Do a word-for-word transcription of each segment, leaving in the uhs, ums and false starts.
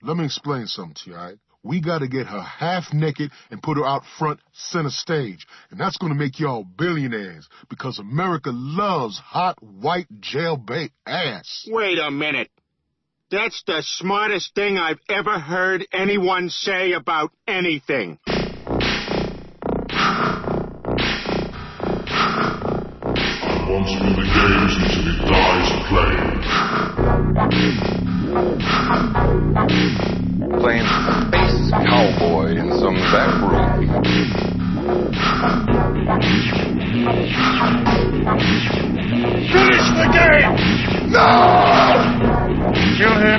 let me explain something to you, all right? We got to get her half naked and put her out front center stage. And that's going to make y'all billionaires because America loves hot, white, jailbait ass. Wait a minute. That's the smartest thing I've ever heard anyone say about anything. I once win the games until he dies playing. Playing space cowboy in some back room. Finish the game! No! Kill him!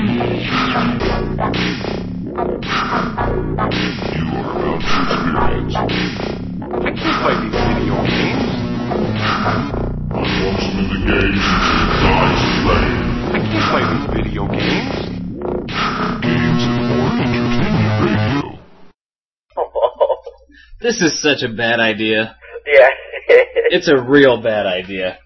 You are about to experience. I can't play these video games. I once win the games until he dies playing. I can't play these video games. Games and more entertainment radio. This is such a bad idea. Yeah. It's a real bad idea.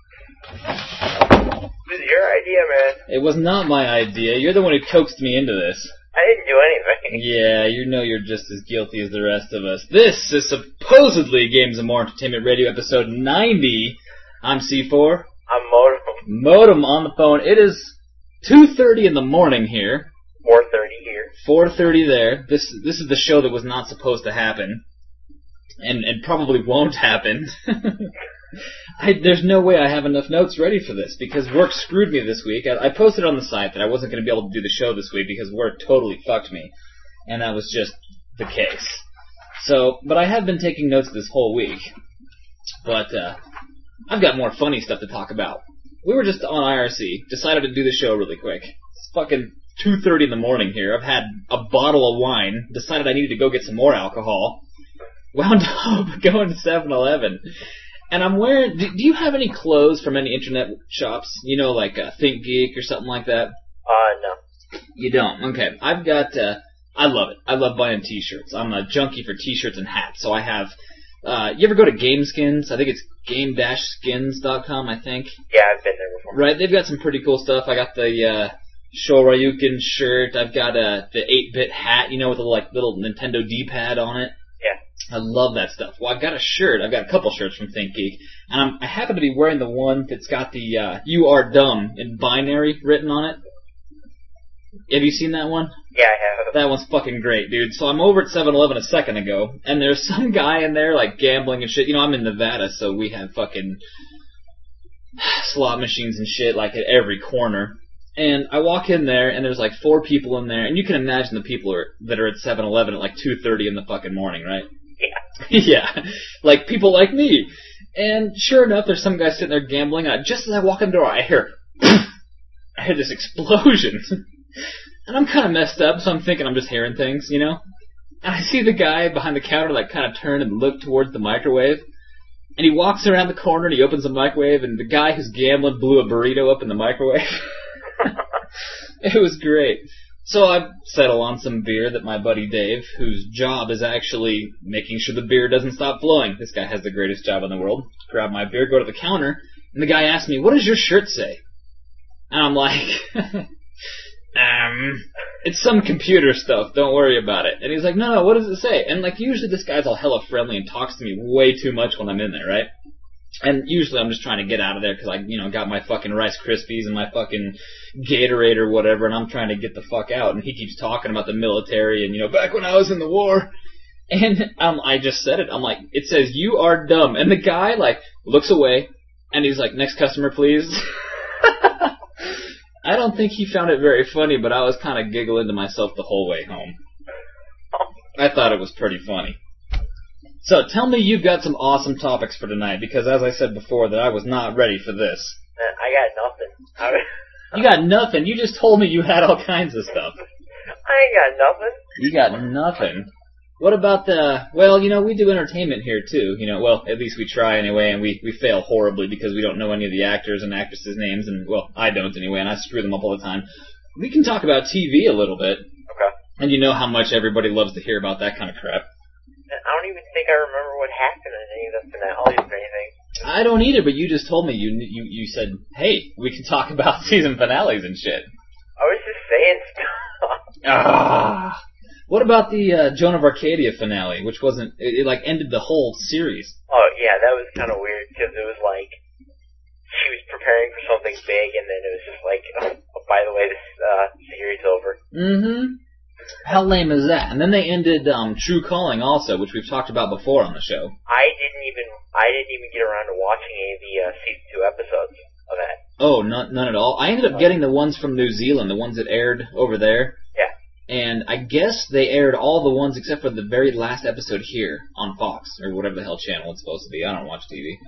This is your idea, man. It was not my idea. You're the one who coaxed me into this. I didn't do anything. Yeah, you know you're just as guilty as the rest of us. This is supposedly Games and More Entertainment Radio episode ninety. I'm C four. I'm Modem. Modem on the phone. It is two thirty in the morning here. four thirty here. four thirty there. This this is the show that was not supposed to happen. And and probably won't happen. I, there's no way I have enough notes ready for this because work screwed me this week. I, I posted on the site that I wasn't going to be able to do the show this week because work totally fucked me. And that was just the case. So, but I have been taking notes this whole week. But uh, I've got more funny stuff to talk about. We were just on I R C, decided to do the show really quick. It's fucking two thirty in the morning here. I've had a bottle of wine, decided I needed to go get some more alcohol. Wound up going to seven eleven. And I'm wearing... Do, do you have any clothes from any internet shops? You know, like uh, ThinkGeek or something like that? Uh, no. You don't? Okay. I've got... Uh, I love it. I love buying T-shirts. I'm a junkie for T-shirts and hats. So I have... Uh, you ever go to GameSkins? I think it's game dash skins dot com, I think. Yeah, I've been there before. Right. They've got some pretty cool stuff. I got the... Uh, Shoryuken shirt. I've got uh, the eight-bit hat, you know, with a like little Nintendo D-pad on it. Yeah. I love that stuff. Well, I've got a shirt. I've got a couple shirts from ThinkGeek, and I'm, I happen to be wearing the one that's got the uh, "You are dumb" in binary written on it. Have you seen that one? Yeah, I have. That one's fucking great, dude. So I'm over at seven eleven a second ago, and there's some guy in there like gambling and shit. You know, I'm in Nevada, so we have fucking slot machines and shit like at every corner. And I walk in there, and there's like four people in there, and you can imagine the people are, that are at seven eleven at like two thirty in the fucking morning, right? Yeah. Yeah. Like people like me. And sure enough, there's some guy sitting there gambling, and I, just as I walk in the door, I hear, I hear this explosion. And I'm kind of messed up, so I'm thinking I'm just hearing things, you know? And I see the guy behind the counter like kind of turn and look towards the microwave. And he walks around the corner, and he opens the microwave, and the guy who's gambling blew a burrito up in the microwave. It was great. So I settle on some beer that my buddy Dave, whose job is actually making sure the beer doesn't stop flowing. This guy has the greatest job in the world. Grab my beer, go to the counter, and the guy asks me, "What does your shirt say?" And I'm like, um, it's some computer stuff, don't worry about it. And he's like, no, no, what does it say? And like usually this guy's all hella friendly and talks to me way too much when I'm in there, right? And usually I'm just trying to get out of there because I, you know, got my fucking Rice Krispies and my fucking Gatorade or whatever, and I'm trying to get the fuck out. And he keeps talking about the military and, you know, back when I was in the war. And um, I just said it. I'm like, it says, "You are dumb." And the guy, like, looks away, and he's like, "Next customer, please." I don't think he found it very funny, but I was kind of giggling to myself the whole way home. I thought it was pretty funny. So, tell me you've got some awesome topics for tonight, because as I said before, that I was not ready for this. I got nothing. I, You got nothing. You just told me you had all kinds of stuff. I ain't got nothing. You got nothing. What about the... Well, you know, we do entertainment here, too. You know, well, at least we try anyway, and we, we fail horribly because we don't know any of the actors and actresses' names, and, well, I don't anyway, and I screw them up all the time. We can talk about T V a little bit. Okay. And you know how much everybody loves to hear about that kind of crap. I don't even think I remember what happened in any of the finales or anything. I don't either, but you just told me. You you you said, hey, we can talk about season finales and shit. I was just saying stuff. Ah. What about the uh, Joan of Arcadia finale, which wasn't, it, it like ended the whole series? Oh, yeah, that was kind of weird, because it was like, she was preparing for something big, and then it was just like, oh, by the way, this uh, series is over. Mm-hmm. How lame is that? And then they ended um, True Calling also, which we've talked about before on the show. I didn't even, I didn't even get around to watching any of the uh, season two episodes of that. Oh, none, none at all? I ended up getting the ones from New Zealand, the ones that aired over there. Yeah. And I guess they aired all the ones except for the very last episode here on Fox, or whatever the hell channel it's supposed to be. I don't watch T V.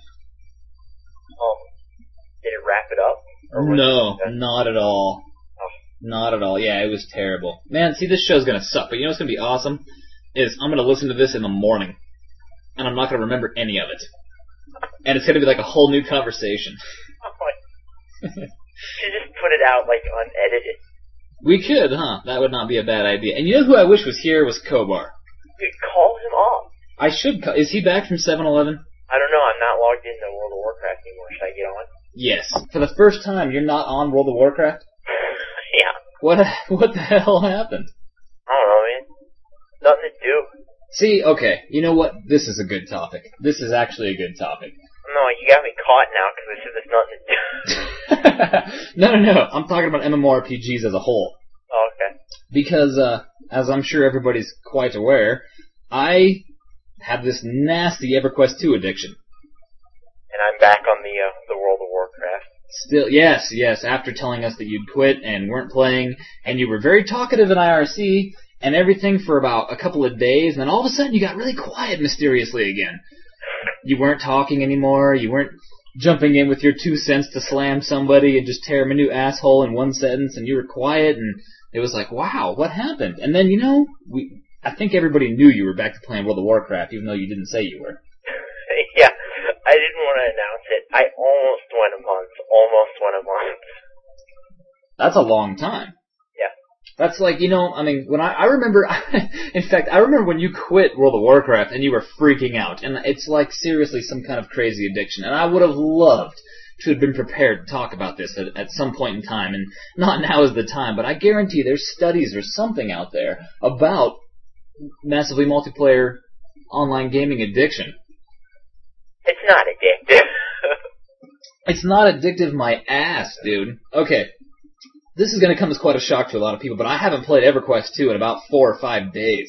Um, did it wrap it up? Or was No, it not at all. Oh. Not at all. Yeah, it was terrible. Man, see, this show's gonna suck, but you know what's gonna be awesome? Is I'm gonna listen to this in the morning, and I'm not gonna remember any of it. And it's gonna be like a whole new conversation. You should just put it out, like, unedited. We could, huh? That would not be a bad idea. And you know who I wish was here was Kobar. Dude, call him up. I should. Ca- Is he back from seven eleven? I don't know, I'm not logged into World of Warcraft anymore. Should I get on? Yes. For the first time, you're not on World of Warcraft? Yeah. What What the hell happened? I don't know, man. Nothing to do. See, okay, you know what? This is a good topic. This is actually a good topic. No, you got me caught now because I said there's nothing to do. no, no, no. I'm talking about MMORPGs as a whole. Oh, okay. Because, uh, as I'm sure everybody's quite aware, I have this nasty EverQuest two addiction. And I'm back on the uh, the World of Warcraft. Still, yes, yes, after telling us that you'd quit and weren't playing, and you were very talkative in I R C, and everything for about a couple of days, and then all of a sudden you got really quiet mysteriously again. You weren't talking anymore, you weren't jumping in with your two cents to slam somebody and just tear him a new asshole in one sentence, and you were quiet, and it was like, wow, what happened? And then, you know, we I think everybody knew you were back to playing World of Warcraft, even though you didn't say you were. Yeah, I didn't want to announce it. I almost went a month. Almost went a month. That's a long time. Yeah. That's like, you know, I mean, when I, I remember, in fact, I remember when you quit World of Warcraft and you were freaking out. And it's like seriously some kind of crazy addiction. And I would have loved to have been prepared to talk about this at, at some point in time. And not now is the time, but I guarantee there's studies or something out there about massively multiplayer online gaming addiction. It's not addictive. It's not addictive, my ass, dude. Okay. This is going to come as quite a shock to a lot of people, but I haven't played EverQuest two in about four or five days.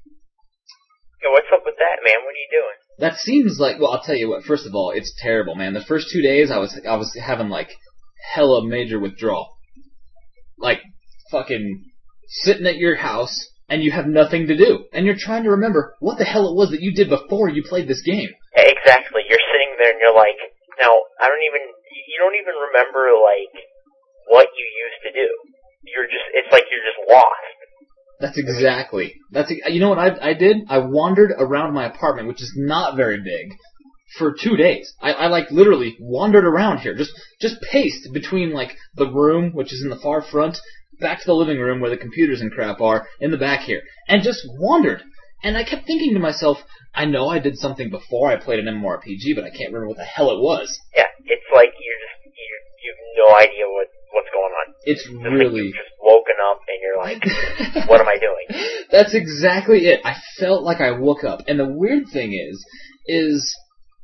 Yeah, what's up with that, man? What are you doing? That seems like, well, I'll tell you what, first of all, it's terrible, man. The first two days, I was I was having, like, hella major withdrawal. Like, fucking sitting at your house, and you have nothing to do. And you're trying to remember what the hell it was that you did before you played this game. Exactly. You're sitting there and you're like, now, I don't even, you don't even remember, like, what you used to do. You're just, it's like you're just lost. That's exactly. That's you know what I I did? I wandered around my apartment, which is not very big, for two days. I, I like literally wandered around here, just just paced between like the room, which is in the far front, back to the living room where the computers and crap are, in the back here, and just wandered. And I kept thinking to myself, I know I did something before I played an MMORPG, but I can't remember what the hell it was. Yeah, it's like you're just you you have no idea what what's going on. It's it's really like you've just woken up and you're like, what am I doing? That's exactly it. I felt like I woke up, and the weird thing is, is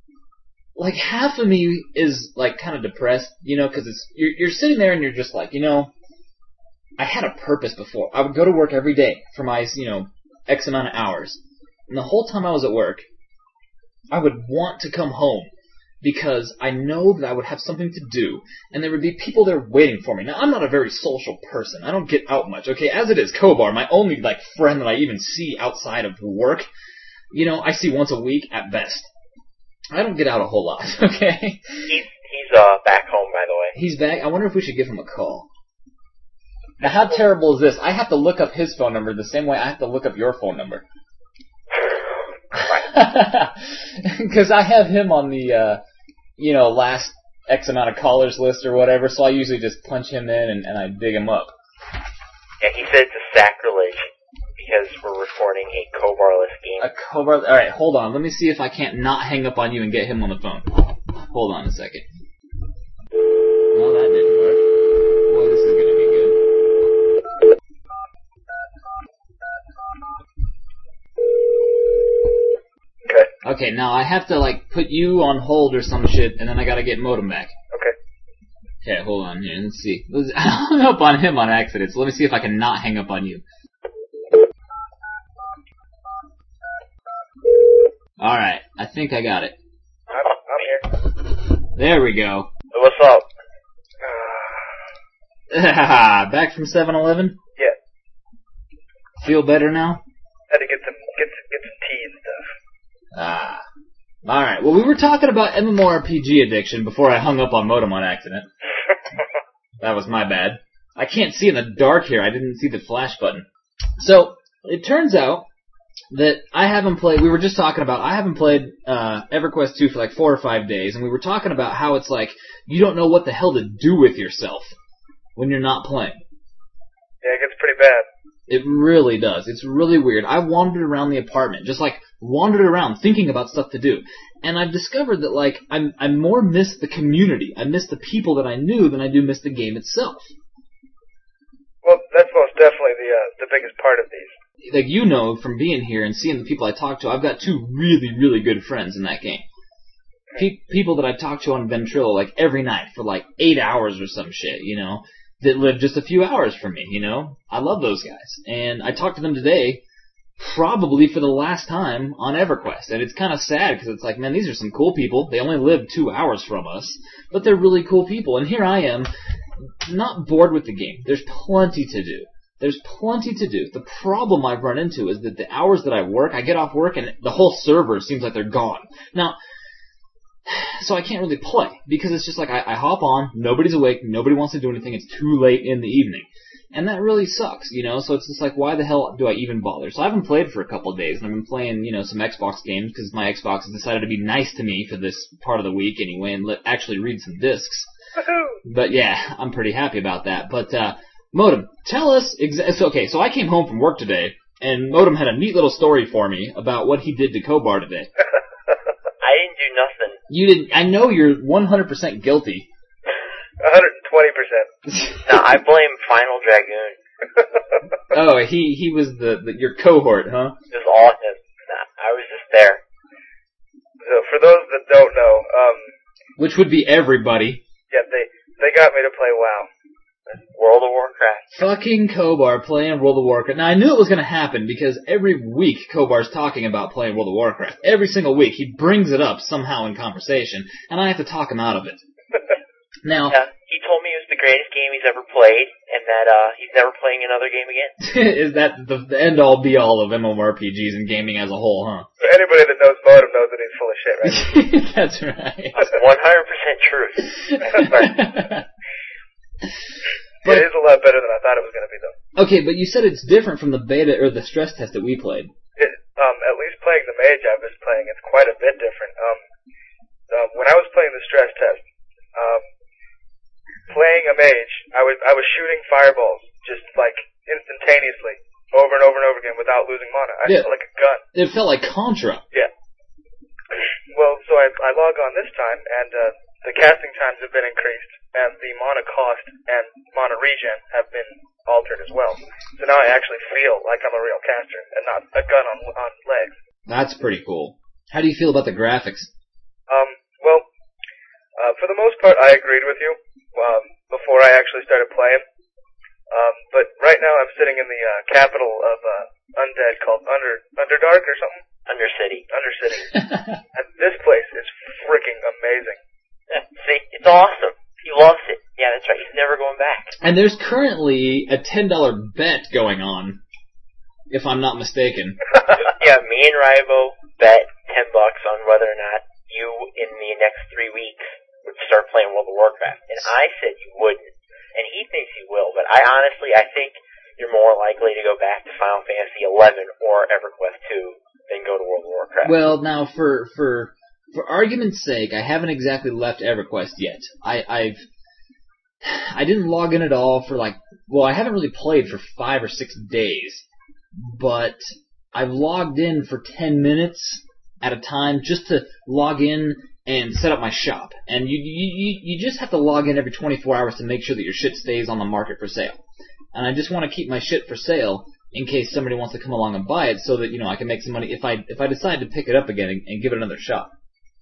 like half of me is like kind of depressed, you know, because it's you're you're sitting there and you're just like, you know, I had a purpose before. I would go to work every day for my you know X amount of hours, and the whole time I was at work, I would want to come home. Because I know that I would have something to do, and there would be people there waiting for me. Now, I'm not a very social person. I don't get out much, okay? As it is, Kobar, my only, like, friend that I even see outside of work, you know, I see once a week at best. I don't get out a whole lot, okay? He's, he's, uh, back home, by the way. He's back? I wonder if we should give him a call. Now, how terrible is this? I have to look up his phone number the same way I have to look up your phone number. Because I have him on the, uh, you know, last X amount of callers list or whatever, so I usually just punch him in and, and I dig him up. Yeah, he said it's a sacrilege because we're recording a Kobar-less game. A Kobar... Alright, hold on. Let me see if I can't not hang up on you and get him on the phone. Hold on a second. Well, that didn't work. Well, this is gonna be good. Okay, now I have to, like, put you on hold or some shit, and then I gotta get Modem back. Okay. Okay, hold on here. Let's see. Let's, I hung up on him on accident, so let me see if I can not hang up on you. Alright, I think I got it. I'm, I'm here. There we go. What's up? Back from seven eleven? Yeah. Feel better now? Had to get some, get some, get some tea and stuff. Ah. Alright, well we were talking about MMORPG addiction before I hung up on Modem on accident. That was my bad. I can't see in the dark here, I didn't see the flash button. So, it turns out that I haven't played, we were just talking about, I haven't played uh, EverQuest two for like four or five days, and we were talking about how it's like, you don't know what the hell to do with yourself when you're not playing. Yeah, it gets pretty bad. It really does. It's really weird. I wandered around the apartment, just like wandered around thinking about stuff to do. And I've discovered that like I'm I more miss the community. I miss the people that I knew than I do miss the game itself. Well, that's most definitely the uh, the biggest part of these. Like you know from being here and seeing the people I talk to, I've got two really, really good friends in that game. Pe- people that I talk to on Ventrilo like every night for like eight hours or some shit, you know, that live just a few hours from me, you know. I love those guys. And I talked to them today probably for the last time on EverQuest. And it's kind of sad because it's like, man, these are some cool people. They only live two hours from us, but they're really cool people. And here I am, not bored with the game. There's plenty to do. There's plenty to do. The problem I've run into is that the hours that I work, I get off work and the whole server seems like they're gone. Now, so I can't really play because it's just like I, I hop on, nobody's awake, nobody wants to do anything, it's too late in the evening. And that really sucks, you know, so it's just like, why the hell do I even bother? So I haven't played for a couple of days, and I've been playing, you know, some Xbox games because my Xbox has decided to be nice to me for this part of the week anyway and let, actually read some discs. But yeah, I'm pretty happy about that. But, uh, Modem, tell us, exa- so, okay, so I came home from work today, and Modem had a neat little story for me about what he did to Kobar today. I didn't do nothing. You didn't, I know you're one hundred percent guilty. one hundred twenty percent. No, I blame Final Dragoon. Oh, he, he was the, the, your cohort, huh? Just all, nah, I was just there. So for those that don't know, um... which would be everybody. Yeah, they, they got me to play WoW. World of Warcraft. Fucking Kobar playing World of Warcraft. Now, I knew it was going to happen because every week Kobar's talking about playing World of Warcraft. Every single week he brings it up somehow in conversation, and I have to talk him out of it. Now, yeah, he told me it was the greatest game he's ever played, and that uh, he's never playing another game again. Is that the, the end-all, be-all of MMORPGs and gaming as a whole, huh? So anybody that knows Modem knows that he's full of shit, right? That's right. one hundred percent truth. But, it is a lot better than I thought it was going to be, though. Okay, but you said it's different from the beta or the stress test that we played. It, um, at least playing the mage I was playing, it's quite a bit different. Um, uh, when I was playing the stress test, um, playing a mage, I was I was shooting fireballs just like instantaneously, over and over and over again without losing mana. I yeah. felt like a gun. It felt like Contra. Yeah. Well, so I I log on this time, and uh, the casting times have been increased, and the mana cost and mana regen have been altered as well. So now I actually feel like I'm a real caster and not a gun on on legs. That's pretty cool. How do you feel about the graphics? Um, well, uh, for the most part, I agreed with you um, before I actually started playing. Um, but right now I'm sitting in the uh, capital of uh, Undead called Under Underdark or something. Undercity. Undercity. And this place is freaking amazing. See, it's awesome. He loves it. Yeah, that's right. He's never going back. And there's currently a ten dollar bet going on, if I'm not mistaken. Yeah, me and Rybo bet ten bucks on whether or not you, in the next three weeks, would start playing World of Warcraft. And I said you wouldn't. And he thinks you will. But I honestly, I think you're more likely to go back to Final Fantasy eleven or EverQuest two than go to World of Warcraft. Well, now, for... for For argument's sake, I haven't exactly left EverQuest yet. I, I've, I didn't log in at all for like, well, I haven't really played for five or six days, but I've logged in for ten minutes at a time just to log in and set up my shop. And you, you, you just have to log in every twenty-four hours to make sure that your shit stays on the market for sale. And I just want to keep my shit for sale in case somebody wants to come along and buy it, so that, you know, I can make some money if I if I decide to pick it up again and, and give it another shot.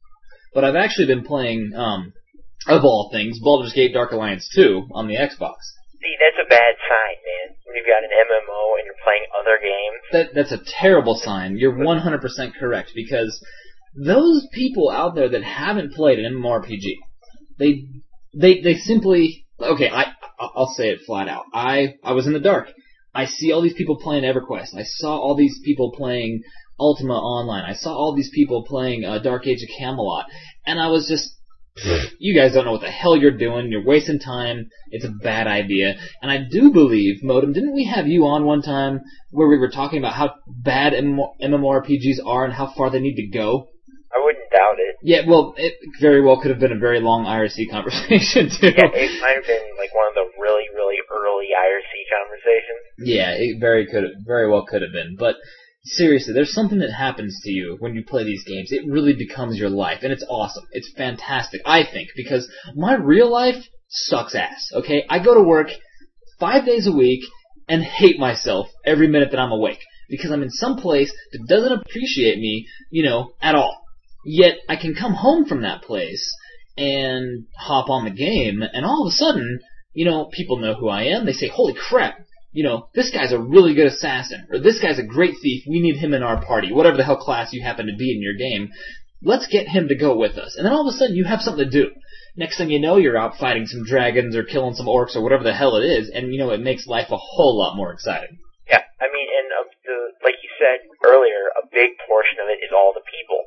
But I've actually been playing, um, of all things, Baldur's Gate Dark Alliance two on the Xbox. See, that's a bad sign, man. When you've got an M M O and you're playing other games. That that's a terrible sign. You're one hundred percent correct, because those people out there that haven't played an MMORPG, they they they simply okay. I I'll say it flat out. I I was in the dark. I see all these people playing EverQuest. I saw all these people playing Ultima Online. I saw all these people playing uh, Dark Age of Camelot, and I was just, you guys don't know what the hell you're doing. You're wasting time. It's a bad idea. And I do believe, Modem, didn't we have you on one time where we were talking about how bad MMORPGs are and how far they need to go? I wouldn't doubt it. Yeah, well, it very well could have been a very long I R C conversation, too. Yeah, it might have been like one of the really, really early I R C conversations. Yeah, it very could have, very well could have been. But seriously, there's something that happens to you when you play these games. It really becomes your life, and it's awesome. It's fantastic, I think, because my real life sucks ass, okay? I go to work five days a week and hate myself every minute that I'm awake, because I'm in some place that doesn't appreciate me, you know, at all. Yet I can come home from that place and hop on the game, and all of a sudden, you know, people know who I am. They say, holy crap, you know, this guy's a really good assassin, or this guy's a great thief. We need him in our party, whatever the hell class you happen to be in your game. Let's get him to go with us. And then all of a sudden you have something to do. Next thing you know, you're out fighting some dragons or killing some orcs or whatever the hell it is, and, you know, it makes life a whole lot more exciting. Yeah, I mean, and uh, the, like you said earlier, a big portion of it is all the people.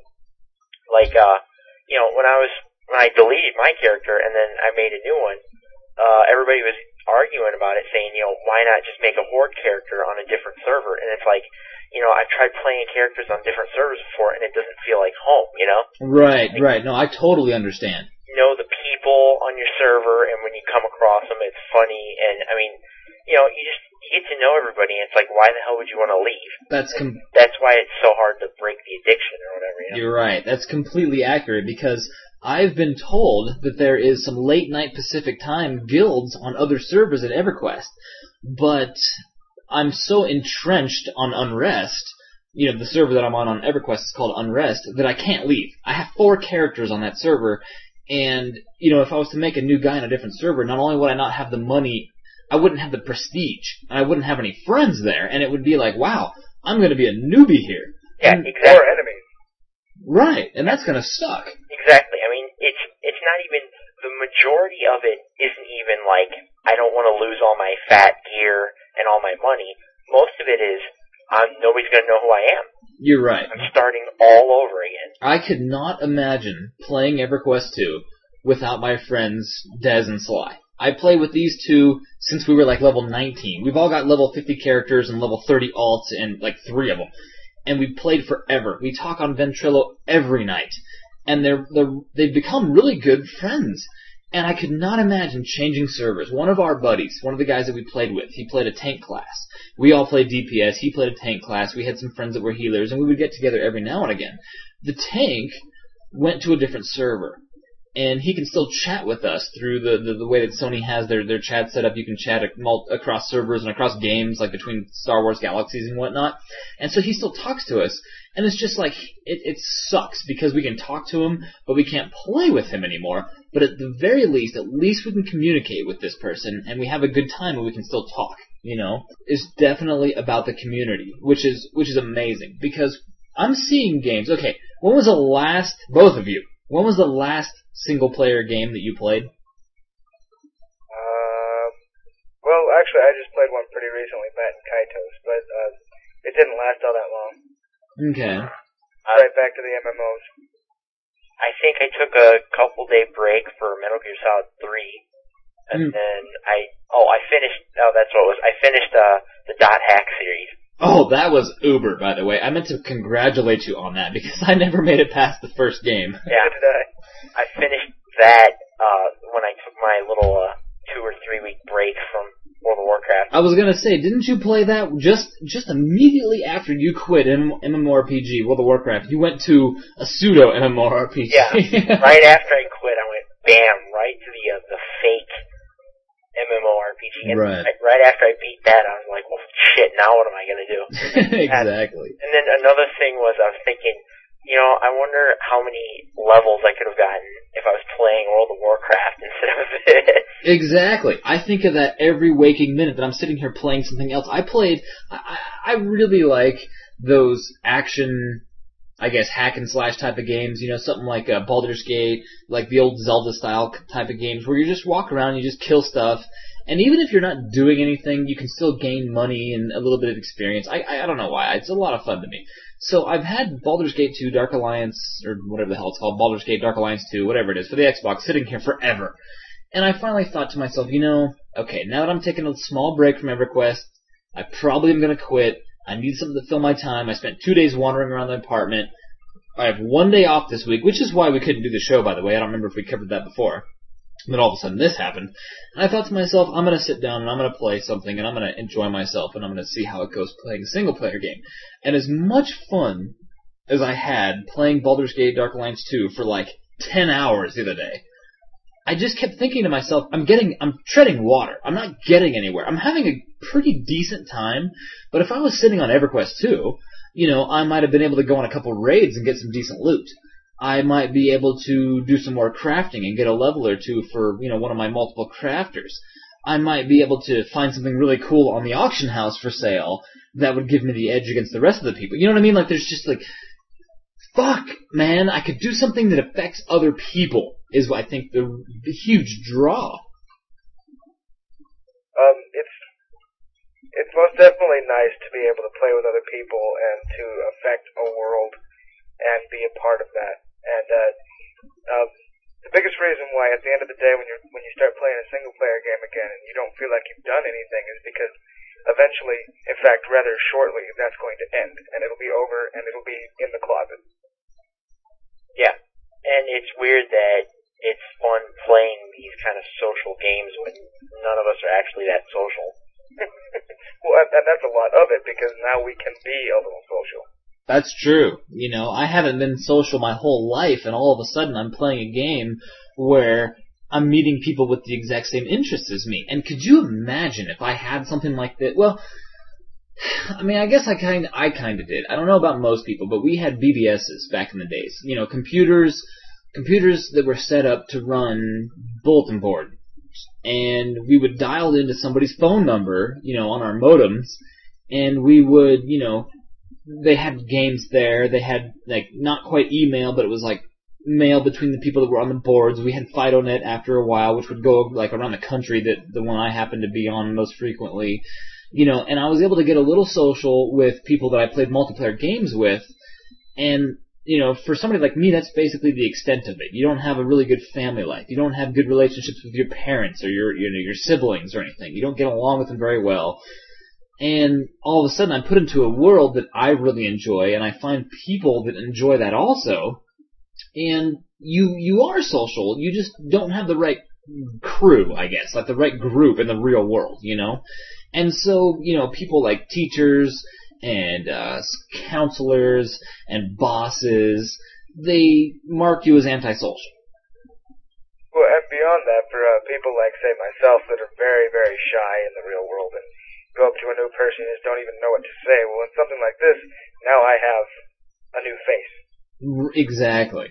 Like, uh, you know, when I was, when I deleted my character and then I made a new one, uh, everybody was arguing about it, saying, you know, why not just make a Horde character on a different server? And it's like, you know, I've tried playing characters on different servers before and it doesn't feel like home, you know? Right, like, right. No, I totally understand. You know the people on your server, and when you come across them, it's funny, and, I mean, you know, you just, you get to know everybody, and it's like, why the hell would you want to leave? That's com- That's why it's so hard to break the addiction or whatever, you know? You're right. That's completely accurate, because I've been told that there is some late-night Pacific Time guilds on other servers at EverQuest, but I'm so entrenched on Unrest, you know, the server that I'm on on EverQuest is called Unrest, that I can't leave. I have four characters on that server, and, you know, if I was to make a new guy on a different server, not only would I not have the money, I wouldn't have the prestige, and I wouldn't have any friends there, and it would be like, wow, I'm going to be a newbie here. Yeah, and, exactly. Or enemies. Right, and that's going to suck. Exactly. I mean, it's it's not even, the majority of it isn't even like, I don't want to lose all my fat gear and all my money. Most of it is, I'm, nobody's going to know who I am. You're right. I'm starting all over again. I could not imagine playing EverQuest two without my friends Dez and Sly. I play with these two since we were like level nineteen. We've all got level fifty characters and level thirty alts and like three of them. And we've played forever. We talk on Ventrilo every night. And they're, they're, they've become really good friends. And I could not imagine changing servers. One of our buddies, one of the guys that we played with, he played a tank class. We all played D P S. He played a tank class. We had some friends that were healers, and we would get together every now and again. The tank went to a different server, and he can still chat with us through the, the, the way that Sony has their, their chat set up. You can chat across servers and across games, like between Star Wars galaxies and whatnot. And so he still talks to us. And it's just like, it, it sucks because we can talk to him, but we can't play with him anymore. But at the very least, at least we can communicate with this person, and we have a good time and we can still talk, you know? It's definitely about the community, which is, which is amazing. Because I'm seeing games, okay, when was the last, both of you, when was the last single-player game that you played? Uh, well, actually, I just played one pretty recently, Bat and Kaitos, but uh, it didn't last all that long. Okay. Right back to the M M Os. I think I took a couple day break for Metal Gear Solid three, and Mm. then I, oh, I finished, oh, that's what it was, I finished uh, the Dot Hack series. Oh, that was uber, by the way. I meant to congratulate you on that, because I never made it past the first game. Yeah, Did I? I finished that uh, when I took my little uh, two or three week break from World of Warcraft. I was gonna say, didn't you play that just just immediately after you quit M- MMORPG, World of Warcraft? You went to a pseudo MMORPG. Yeah, right after I quit, I went bam right to the uh, the fake M M O MMORPG. And right. I, right after I beat that, I was like, well, shit, now what am I going to do? Exactly. And then another thing was I was thinking, you know, I wonder how many levels I could have gotten if I was playing World of Warcraft instead of this. Exactly. I think of that every waking minute that I'm sitting here playing something else. I played, I, I really like those action, I guess, hack and slash type of games, you know, something like uh, Baldur's Gate, like the old Zelda style type of games where you just walk around and you just kill stuff. And even if you're not doing anything, you can still gain money and a little bit of experience. I, I, I don't know why. It's a lot of fun to me. So I've had Baldur's Gate two, Dark Alliance, or whatever the hell it's called, Baldur's Gate, Dark Alliance two, whatever it is, for the Xbox, sitting here forever. And I finally thought to myself, you know, okay, now that I'm taking a small break from EverQuest, I probably am going to quit. I need something to fill my time. I spent two days wandering around the apartment. I have one day off this week, which is why we couldn't do the show, by the way. I don't remember if we covered that before. And then all of a sudden this happened. And I thought to myself, I'm going to sit down and I'm going to play something and I'm going to enjoy myself and I'm going to see how it goes playing a single-player game. And as much fun as I had playing Baldur's Gate Dark Alliance two for like ten hours the other day, I just kept thinking to myself, I'm getting, I'm treading water. I'm not getting anywhere. I'm having a pretty decent time, but if I was sitting on EverQuest two, you know, I might have been able to go on a couple raids and get some decent loot. I might be able to do some more crafting and get a level or two for, you know, one of my multiple crafters. I might be able to find something really cool on the auction house for sale that would give me the edge against the rest of the people. You know what I mean? Like, there's just like, fuck, man, I could do something that affects other people is what I think the, the huge draw. Um, it's, it's most definitely nice to be able to play with other people and to affect a world and be a part of that. And uh, um, the biggest reason why, at the end of the day, when you when you start playing a single player game again and you don't feel like you've done anything, is because eventually, in fact, rather shortly, that's going to end, and it'll be over, and it'll be in the closet. Yeah, and it's weird that it's fun playing these kind of social games when none of us are actually that social. Well, and, and that's a lot of it, because now we can be a little social. That's true. You know, I haven't been social my whole life, and all of a sudden I'm playing a game where I'm meeting people with the exact same interests as me. And could you imagine if I had something like that? Well, I mean, I guess I kind I kind of did. I don't know about most people, but we had B B Ss back in the days. You know, computers, computers that were set up to run bulletin board, and we would dial into somebody's phone number, you know, on our modems, and we would, you know. They had games there. They had, like, not quite email, but it was, like, mail between the people that were on the boards. We had FidoNet after a while, which would go, like, around the country, that the one I happened to be on most frequently. You know, and I was able to get a little social with people that I played multiplayer games with. And, you know, for somebody like me, that's basically the extent of it. You don't have a really good family life. You don't have good relationships with your parents or your, you know, your siblings or anything. You don't get along with them very well. And all of a sudden I'm put into a world that I really enjoy, and I find people that enjoy that also. And you you are social, you just don't have the right crew, I guess, like the right group in the real world, you know? And so, you know, people like teachers and uh, counselors and bosses, they mark you as antisocial. Well, and beyond that, for uh, people like, say, myself, that are very, very shy in the real world and go up to a new person and just don't even know what to say. Well, in something like this, now I have a new face. Exactly.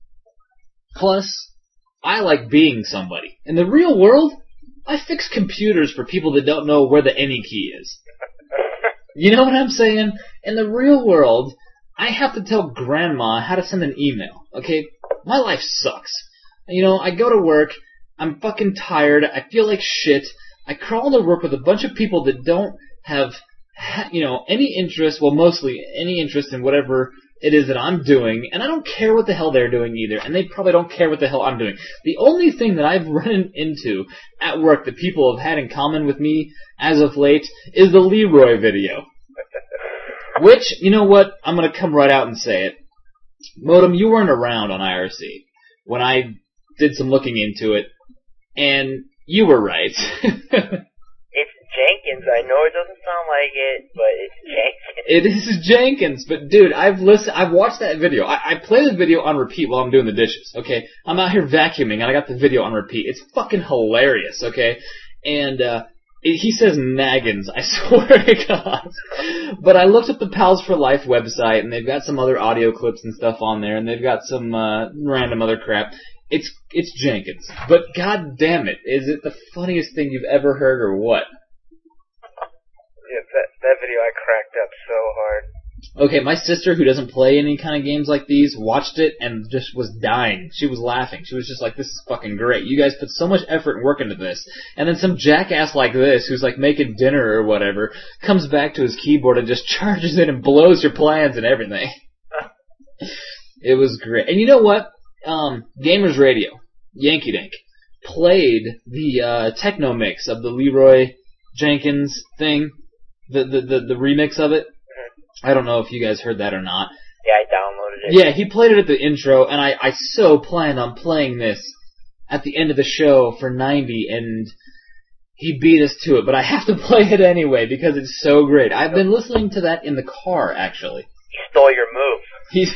Plus, I like being somebody. In the real world, I fix computers for people that don't know where the any key is. You know what I'm saying? In the real world, I have to tell grandma how to send an email. Okay? My life sucks. You know, I go to work, I'm fucking tired, I feel like shit, I crawl into work with a bunch of people that don't have, you know, any interest, well, mostly any interest in whatever it is that I'm doing, and I don't care what the hell they're doing either, and they probably don't care what the hell I'm doing. The only thing that I've run into at work that people have had in common with me as of late is the Leroy video. Which, you know what, I'm going to come right out and say it. Modem, you weren't around on I R C when I did some looking into it, and you were right. It's Jenkins. I know it doesn't sound like it, but it's Jenkins. It is Jenkins, but dude, I've listened, I've watched that video. I, I play the video on repeat while I'm doing the dishes, okay? I'm out here vacuuming, and I got the video on repeat. It's fucking hilarious, okay? and uh, it, he says naggins, I swear to God. But I looked up the Pals for Life website, and they've got some other audio clips and stuff on there, and they've got some uh, random other crap. It's it's Jenkins, but god damn it, is it the funniest thing you've ever heard or what? Yeah, that that video I cracked up so hard. Okay, my sister, who doesn't play any kind of games like these, watched it and just was dying. She was laughing. She was just like, this is fucking great. You guys put so much effort and work into this. And then some jackass like this, who's like making dinner or whatever, comes back to his keyboard and just charges it and blows your plans and everything. It was great. And you know what? Um, Gamers Radio, Yankee Dink, played the uh, techno mix of the Leroy Jenkins thing, the, the, the, the remix of it. I don't know if you guys heard that or not. Yeah, I downloaded it. Yeah, he played it at the intro, and I, I so planned on playing this at the end of the show for ninety, and he beat us to it, but I have to play it anyway because it's so great. I've been listening to that in the car, actually. He stole your move. He's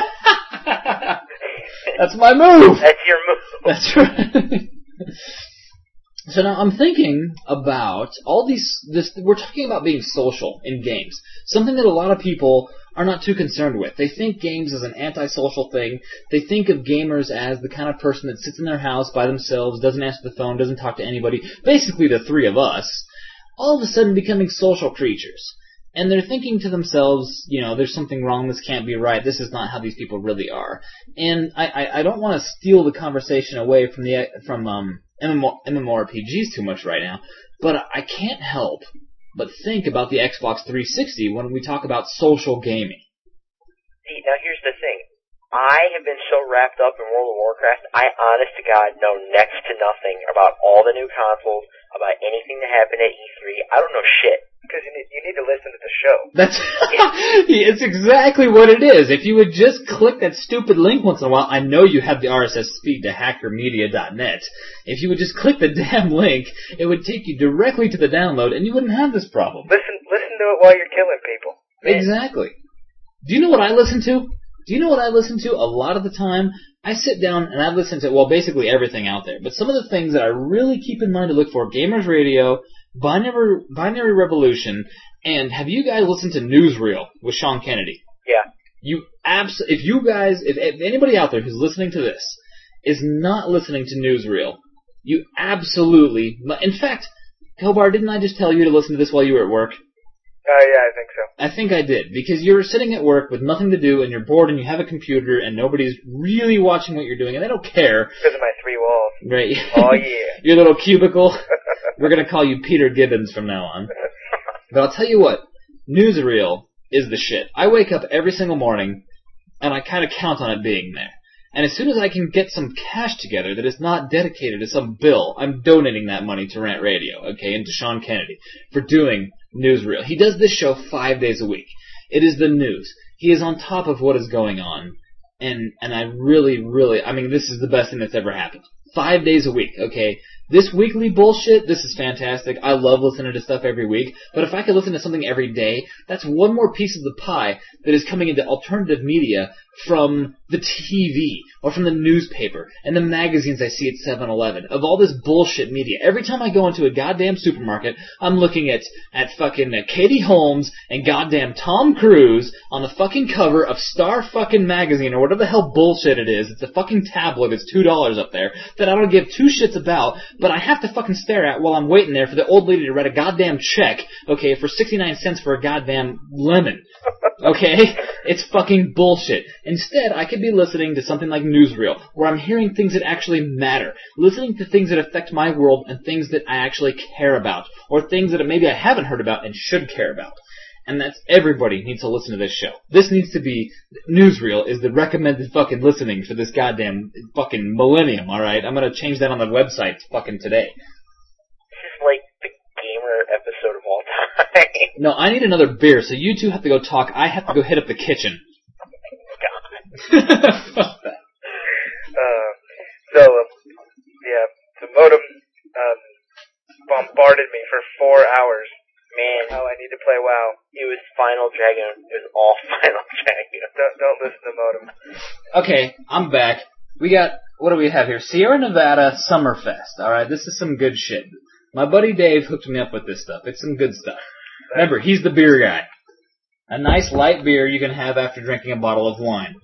That's my move! That's your move. That's right. So now I'm thinking about all these, this, we're talking about being social in games. Something that a lot of people are not too concerned with. They think games is an antisocial thing. They think of gamers as the kind of person that sits in their house by themselves, doesn't answer the phone, doesn't talk to anybody. Basically the three of us. All of a sudden becoming social creatures. And they're thinking to themselves, you know, there's something wrong, this can't be right, this is not how these people really are. And I, I, I don't want to steal the conversation away from the from um MMORPGs too much right now, but I can't help but think about the Xbox three sixty when we talk about social gaming. See, now here's the thing. I have been so wrapped up in World of Warcraft, I honest to God know next to nothing about all the new consoles, about anything that happened at E three. I don't know shit. Because you need, you need to listen to the show. That's it's exactly what it is. If you would just click that stupid link once in a while, I know you have the R S S feed to hacker media dot net. If you would just click the damn link, it would take you directly to the download, and you wouldn't have this problem. Listen, listen to it while you're killing people. Man. Exactly. Do you know what I listen to? Do you know what I listen to a lot of the time? I sit down and I listen to, well, basically everything out there. But some of the things that I really keep in mind to look for, Gamers Radio, Binary, Binary Revolution, and have you guys listened to Newsreel with Sean Kennedy? Yeah. You abs- If you guys, if, if anybody out there who's listening to this is not listening to Newsreel, you absolutely, in fact, Kobar, didn't I just tell you to listen to this while you were at work? Uh, yeah, I think so. I think I did, because you're sitting at work with nothing to do, and you're bored, and you have a computer, and nobody's really watching what you're doing, and they don't care. Because of my three walls. Right. Oh, yeah. Your little cubicle. We're going to call you Peter Gibbons from now on. But I'll tell you what, Newsreel is the shit. I wake up every single morning, and I kind of count on it being there. And as soon as I can get some cash together that is not dedicated to some bill, I'm donating that money to Rant Radio, okay, and to Sean Kennedy for doing Newsreel. He does this show five days a week. It is the news. He is on top of what is going on. And and I really, really, I mean, this is the best thing that's ever happened. Five days a week, okay? This weekly bullshit, this is fantastic. I love listening to stuff every week. But if I could listen to something every day, that's one more piece of the pie that is coming into alternative media from the T V or from the newspaper and the magazines I see at seven eleven, of all this bullshit media. Every time I go into a goddamn supermarket, I'm looking at, at fucking uh, Katie Holmes and goddamn Tom Cruise on the fucking cover of Star fucking Magazine or whatever the hell bullshit it is. It's a fucking tabloid that's two dollars up there that I don't give two shits about, but I have to fucking stare at while I'm waiting there for the old lady to write a goddamn check, okay, for sixty-nine cents for a goddamn lemon. Okay? It's fucking bullshit. Instead, I could be listening to something like Newsreel, where I'm hearing things that actually matter, listening to things that affect my world and things that I actually care about, or things that maybe I haven't heard about and should care about. And that's, everybody needs to listen to this show. This needs to be, Newsreel is the recommended fucking listening for this goddamn fucking millennium, alright? I'm gonna change that on the website fucking today. This is like the gamer episode of all time. No, I need another beer, so you two have to go talk. I have to go hit up the kitchen. uh, so, uh, yeah, the modem um, bombarded me for four hours. Man, oh, I need to play WoW. It was Final Dragon. It was all Final Dragon. Don't, don't listen to modem. Okay, I'm back. We got, what do we have here? Sierra Nevada Summerfest, alright? This is some good shit. My buddy Dave hooked me up with this stuff. It's some good stuff. Remember, he's the beer guy. A nice light beer you can have after drinking a bottle of wine.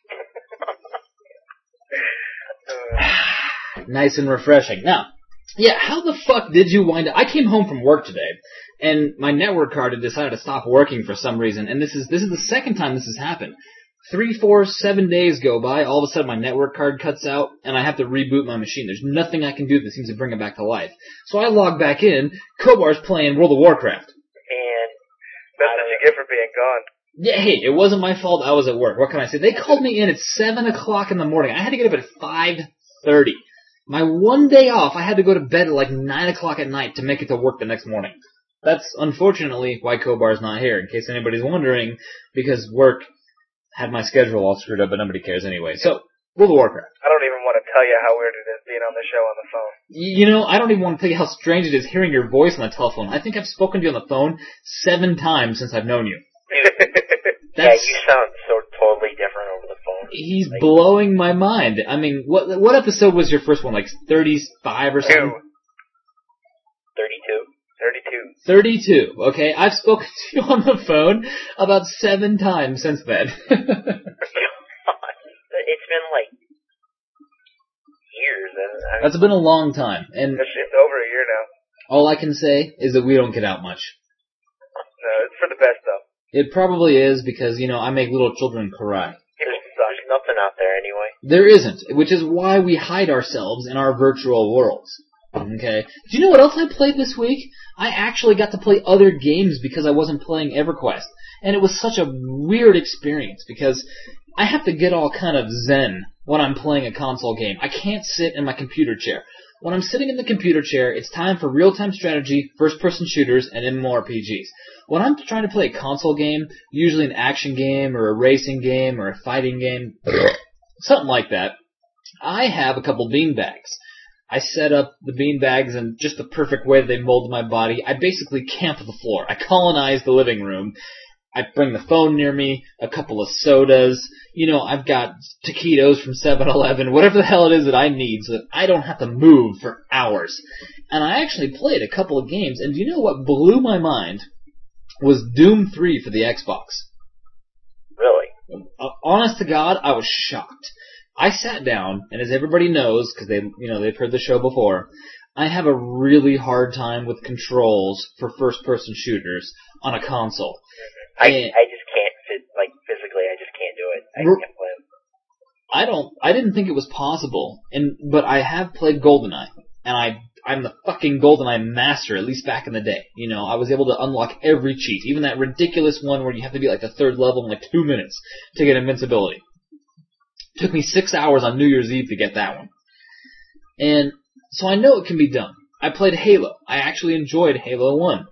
Nice and refreshing. Now, yeah, how the fuck did you wind up? I came home from work today, and my network card had decided to stop working for some reason, and this is this is the second time this has happened. Three, four, seven days go by, all of a sudden my network card cuts out, and I have to reboot my machine. There's nothing I can do that seems to bring it back to life. So I log back in, Kobar's playing World of Warcraft. And That's what you get for being gone. Yeah, hey, it wasn't my fault, I was at work. What can I say? They called me in at seven o'clock in the morning. I had to get up at five thirty. My one day off, I had to go to bed at like nine o'clock at night to make it to work the next morning. That's unfortunately why Kobar's not here, in case anybody's wondering, because work had my schedule all screwed up, but nobody cares anyway. So, World of Warcraft. I don't even want to tell you how weird it is being on the show on the phone. You know, I don't even want to tell you how strange it is hearing your voice on the telephone. I think I've spoken to you on the phone seven times since I've known you. yeah, you sound so totally different over the phone. He's like, blowing my mind. I mean, what what episode was your first one? Like thirty-five or something? Two. thirty-two. thirty-two. thirty-two, okay? I've spoken to you on the phone about seven times since then. It's been like years. And I mean, That's been a long time. And It's, it's over a year now. all I can say is that we don't get out much. No, it's for the best, though. It probably is because, you know, I make little children cry. there's, there's nothing out there anyway. There isn't, which is why we hide ourselves in our virtual worlds. Okay. Do you know what else I played this week? I actually got to play other games because I wasn't playing EverQuest. And it was such a weird experience because I have to get all kind of zen when I'm playing a console game. I can't sit in my computer chair. When I'm sitting in the computer chair, it's time for real-time strategy, first-person shooters, and MMORPGs. When I'm trying to play a console game, usually an action game or a racing game or a fighting game, something like that, I have a couple beanbags. I set up the beanbags in just the perfect way that they mold my body. I basically camp the floor. I colonize the living room. I bring the phone near me, a couple of sodas. You know, I've got taquitos from seven eleven, whatever the hell it is that I need so that I don't have to move for hours. And I actually played a couple of games, and do you know what blew my mind was Doom three for the Xbox. Really? Uh, honest to God, I was shocked. I sat down, and as everybody knows, because they, you know, they've heard the show before, I have a really hard time with controls for first-person shooters on a console. I And I just can't fit, like, physically, I just can't do it. I R- can't play them. I don't, I didn't think it was possible, and but I have played GoldenEye, and I, I'm the fucking GoldenEye master, at least back in the day. You know, I was able to unlock every cheat, even that ridiculous one where you have to be like the third level in like two minutes to get invincibility. Took me six hours on New Year's Eve to get that one. And so I know it can be done. I played Halo. I actually enjoyed Halo one.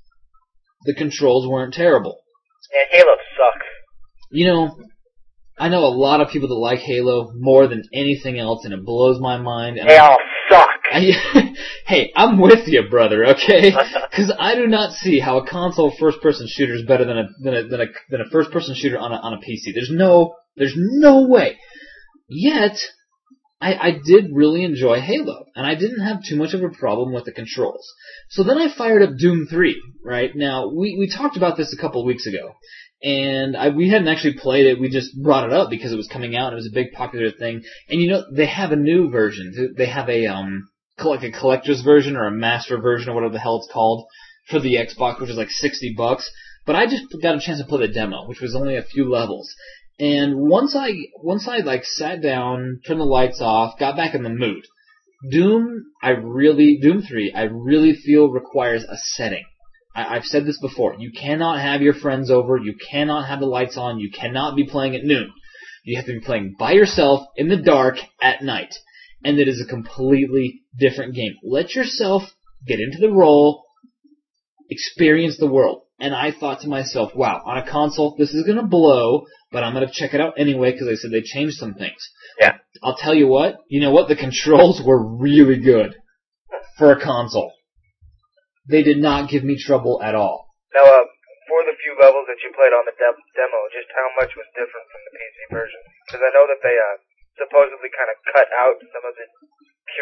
The controls weren't terrible. And Halo sucks. You know, I know a lot of people that like Halo more than anything else, and it blows my mind. And They I, all suck. I, hey, I'm with you, brother, okay? Because I do not see how a console first-person shooter is better than a than a than a, than a first-person shooter on a on a P C. There's no there's no way. Yet, I, I did really enjoy Halo, and I didn't have too much of a problem with the controls. So then I fired up Doom three, right? Now, we, we talked about this a couple of weeks ago, and I, we hadn't actually played it, we just brought it up because it was coming out, and it was a big popular thing. And you know, they have a new version. They have a, um, like a collector's version, or a master version, or whatever the hell it's called, for the Xbox, which is like sixty bucks. But I just got a chance to play the demo, which was only a few levels. And once I, once I like sat down, turned the lights off, got back in the mood, Doom, I really, Doom three, I really feel requires a setting. I, I've said this before. You cannot have your friends over, you cannot have the lights on, you cannot be playing at noon. You have to be playing by yourself, in the dark, at night. And it is a completely different game. Let yourself get into the role, experience the world. And I thought to myself, wow, on a console, this is going to blow, but I'm going to check it out anyway because they said they changed some things. Yeah. I'll tell you what, you know what? The controls were really good for a console. They did not give me trouble at all. Now, uh, for the few levels that you played on the de- demo, just how much was different from the P C version? Because I know that they uh, supposedly kind of cut out some of the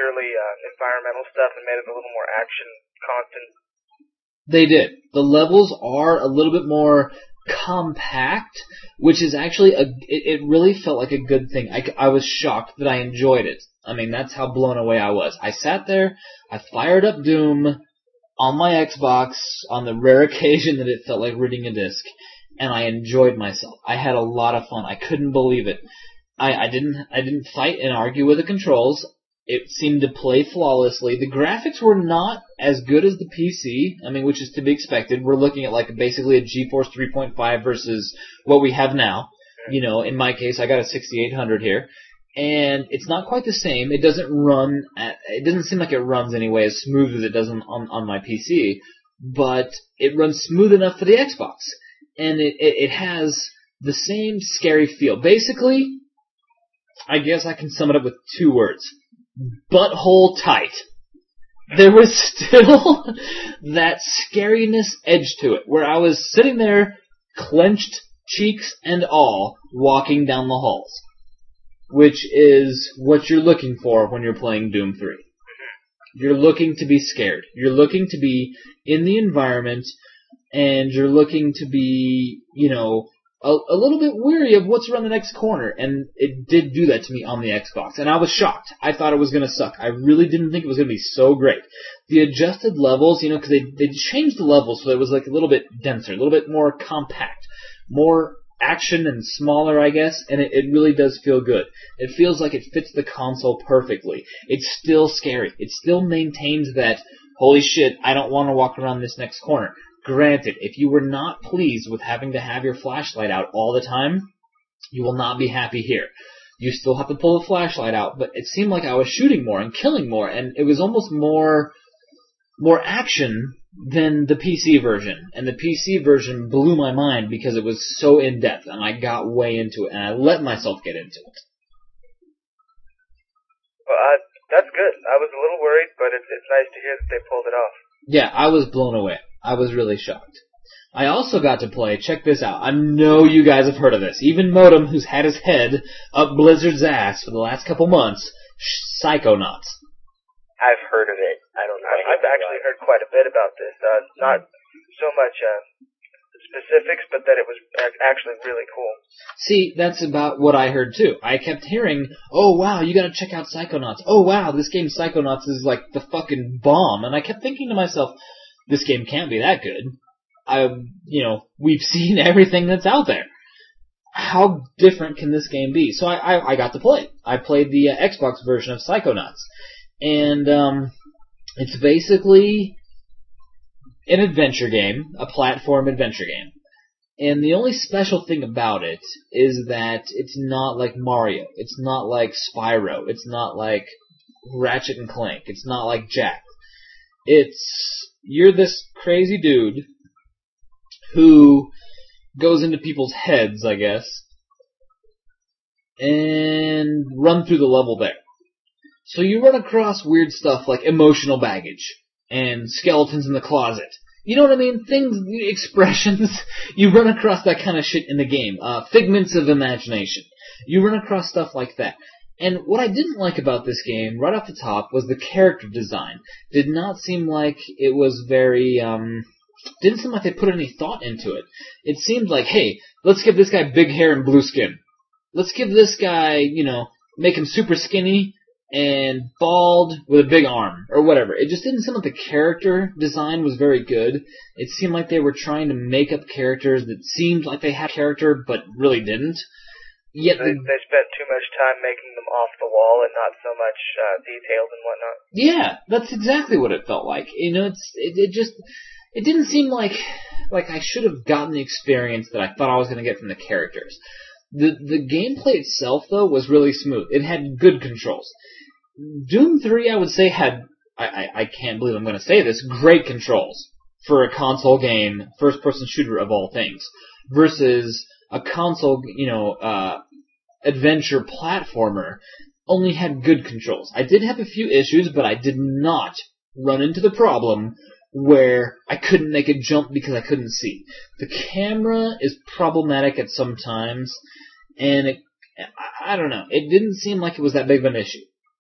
purely uh, environmental stuff and made it a little more action constant? They did. The levels are a little bit more compact, which is actually a. It, it really felt like a good thing. I, I was shocked that I enjoyed it. I mean, that's how blown away I was. I sat there, I fired up Doom on my Xbox on the rare occasion that it felt like reading a disc, and I enjoyed myself. I had a lot of fun. I couldn't believe it. I, I didn't. I didn't fight and argue with the controls. It seemed to play flawlessly. The graphics were not as good as the P C, I mean, which is to be expected. We're looking at like basically a GeForce three point five versus what we have now. You know, in my case, I got a sixty-eight hundred here, and it's not quite the same. It doesn't run. At, it doesn't seem like it runs anyway as smooth as it does on on my P C, but it runs smooth enough for the Xbox, and it it, it has the same scary feel. Basically, I guess I can sum it up with two words. Butthole tight. There was still that scariness edge to it, where I was sitting there, clenched cheeks and all, walking down the halls. Which is what you're looking for when you're playing Doom three. You're looking to be scared. You're looking to be in the environment, and you're looking to be, you know, A, a little bit weary of what's around the next corner, and it did do that to me on the Xbox, and I was shocked. I thought it was going to suck. I really didn't think it was going to be so great. The adjusted levels, you know, because they, they changed the levels so it was like a little bit denser, a little bit more compact, more action and smaller, I guess, and it, it really does feel good. It feels like it fits the console perfectly. It's still scary. It still maintains that, holy shit, I don't want to walk around this next corner. Granted, if you were not pleased with having to have your flashlight out all the time, you will not be happy here. You still have to pull the flashlight out, but it seemed like I was shooting more and killing more, and it was almost more more action than the P C version. And the P C version blew my mind because it was so in-depth, and I got way into it, and I let myself get into it. Well, uh, that's good. I was a little worried, but it's, it's nice to hear that they pulled it off. Yeah, I was blown away. I was really shocked. I also got to play, check this out, I know you guys have heard of this, even Modem, who's had his head up Blizzard's ass for the last couple months, Psychonauts. I've heard of it. I don't know. I've actually heard quite a bit about this. Uh, not so much uh, specifics, but that it was actually really cool. See, that's about what I heard too. I kept hearing, oh wow, you gotta check out Psychonauts. Oh wow, this game Psychonauts is like the fucking bomb. And I kept thinking to myself, this game can't be that good. I, you know, we've seen everything that's out there. How different can this game be? So I, I, I got to play it. I played the uh, Xbox version of Psychonauts. And, um, it's basically an adventure game, a platform adventure game. And the only special thing about it is that it's not like Mario. It's not like Spyro. It's not like Ratchet and Clank. It's not like Jack. It's, you're this crazy dude who goes into people's heads, I guess, and run through the level there. So you run across weird stuff like emotional baggage and skeletons in the closet. You know what I mean? Things, expressions, you run across that kind of shit in the game. Uh, figments of imagination. You run across stuff like that. And what I didn't like about this game, right off the top, was the character design. Did not seem like it was very, um, didn't seem like they put any thought into it. It seemed like, hey, let's give this guy big hair and blue skin. Let's give this guy, you know, make him super skinny and bald with a big arm, or whatever. It just didn't seem like the character design was very good. It seemed like they were trying to make up characters that seemed like they had character, but really didn't. Yet they, the, they spent too much time making them off the wall and not so much uh, detailed and whatnot. Yeah, that's exactly what it felt like. You know, it's it, it just it didn't seem like like I should have gotten the experience that I thought I was going to get from the characters. The the gameplay itself though was really smooth. It had good controls. Doom three, I would say, had I I, I can't believe I'm going to say this, great controls for a console game, first person shooter of all things, versus a console, you know, uh, adventure platformer only had good controls. I did have a few issues, but I did not run into the problem where I couldn't make a jump because I couldn't see. The camera is problematic at some times, and it, I don't know, it didn't seem like it was that big of an issue.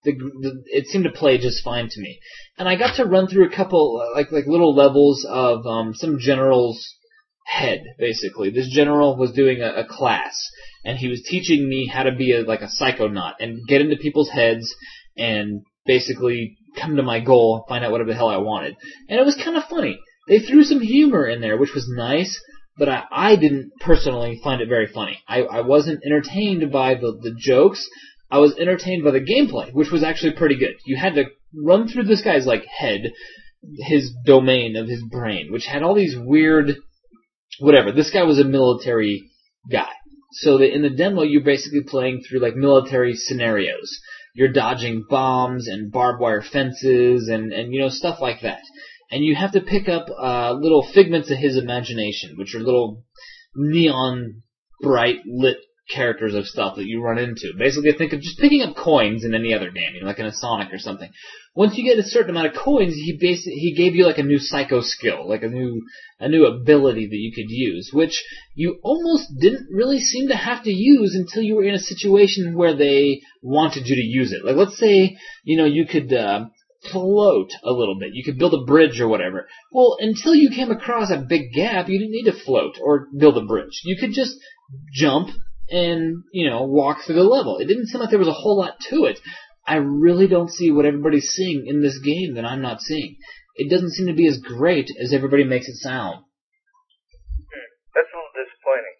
The, the it seemed to play just fine to me, and I got to run through a couple like like little levels of um, some general's head. Basically, this general was doing a, a class, and he was teaching me how to be a, like a psychonaut and get into people's heads and basically come to my goal, find out whatever the hell I wanted. And it was kind of funny. They threw some humor in there, which was nice, but I, I didn't personally find it very funny. I, I wasn't entertained by the, the jokes. I was entertained by the gameplay, which was actually pretty good. You had to run through this guy's like head, his domain of his brain, which had all these weird, whatever. This guy was a military guy. So that in the demo, you're basically playing through like military scenarios. You're dodging bombs and barbed wire fences and, and you know, stuff like that. And you have to pick up uh, little figments of his imagination, which are little neon bright lit characters of stuff that you run into. Basically, think of just picking up coins in any other game, you know, like in a Sonic or something. Once you get a certain amount of coins, he basically he gave you like a new psycho skill, like a new a new ability that you could use, which you almost didn't really seem to have to use until you were in a situation where they wanted you to use it. Like, let's say, you know, you could uh, float a little bit. You could build a bridge or whatever. Well, until you came across a big gap, you didn't need to float or build a bridge. You could just jump and, you know, walk through the level. It didn't seem like there was a whole lot to it. I really don't see what everybody's seeing in this game that I'm not seeing. It doesn't seem to be as great as everybody makes it sound. Hmm. That's a little disappointing.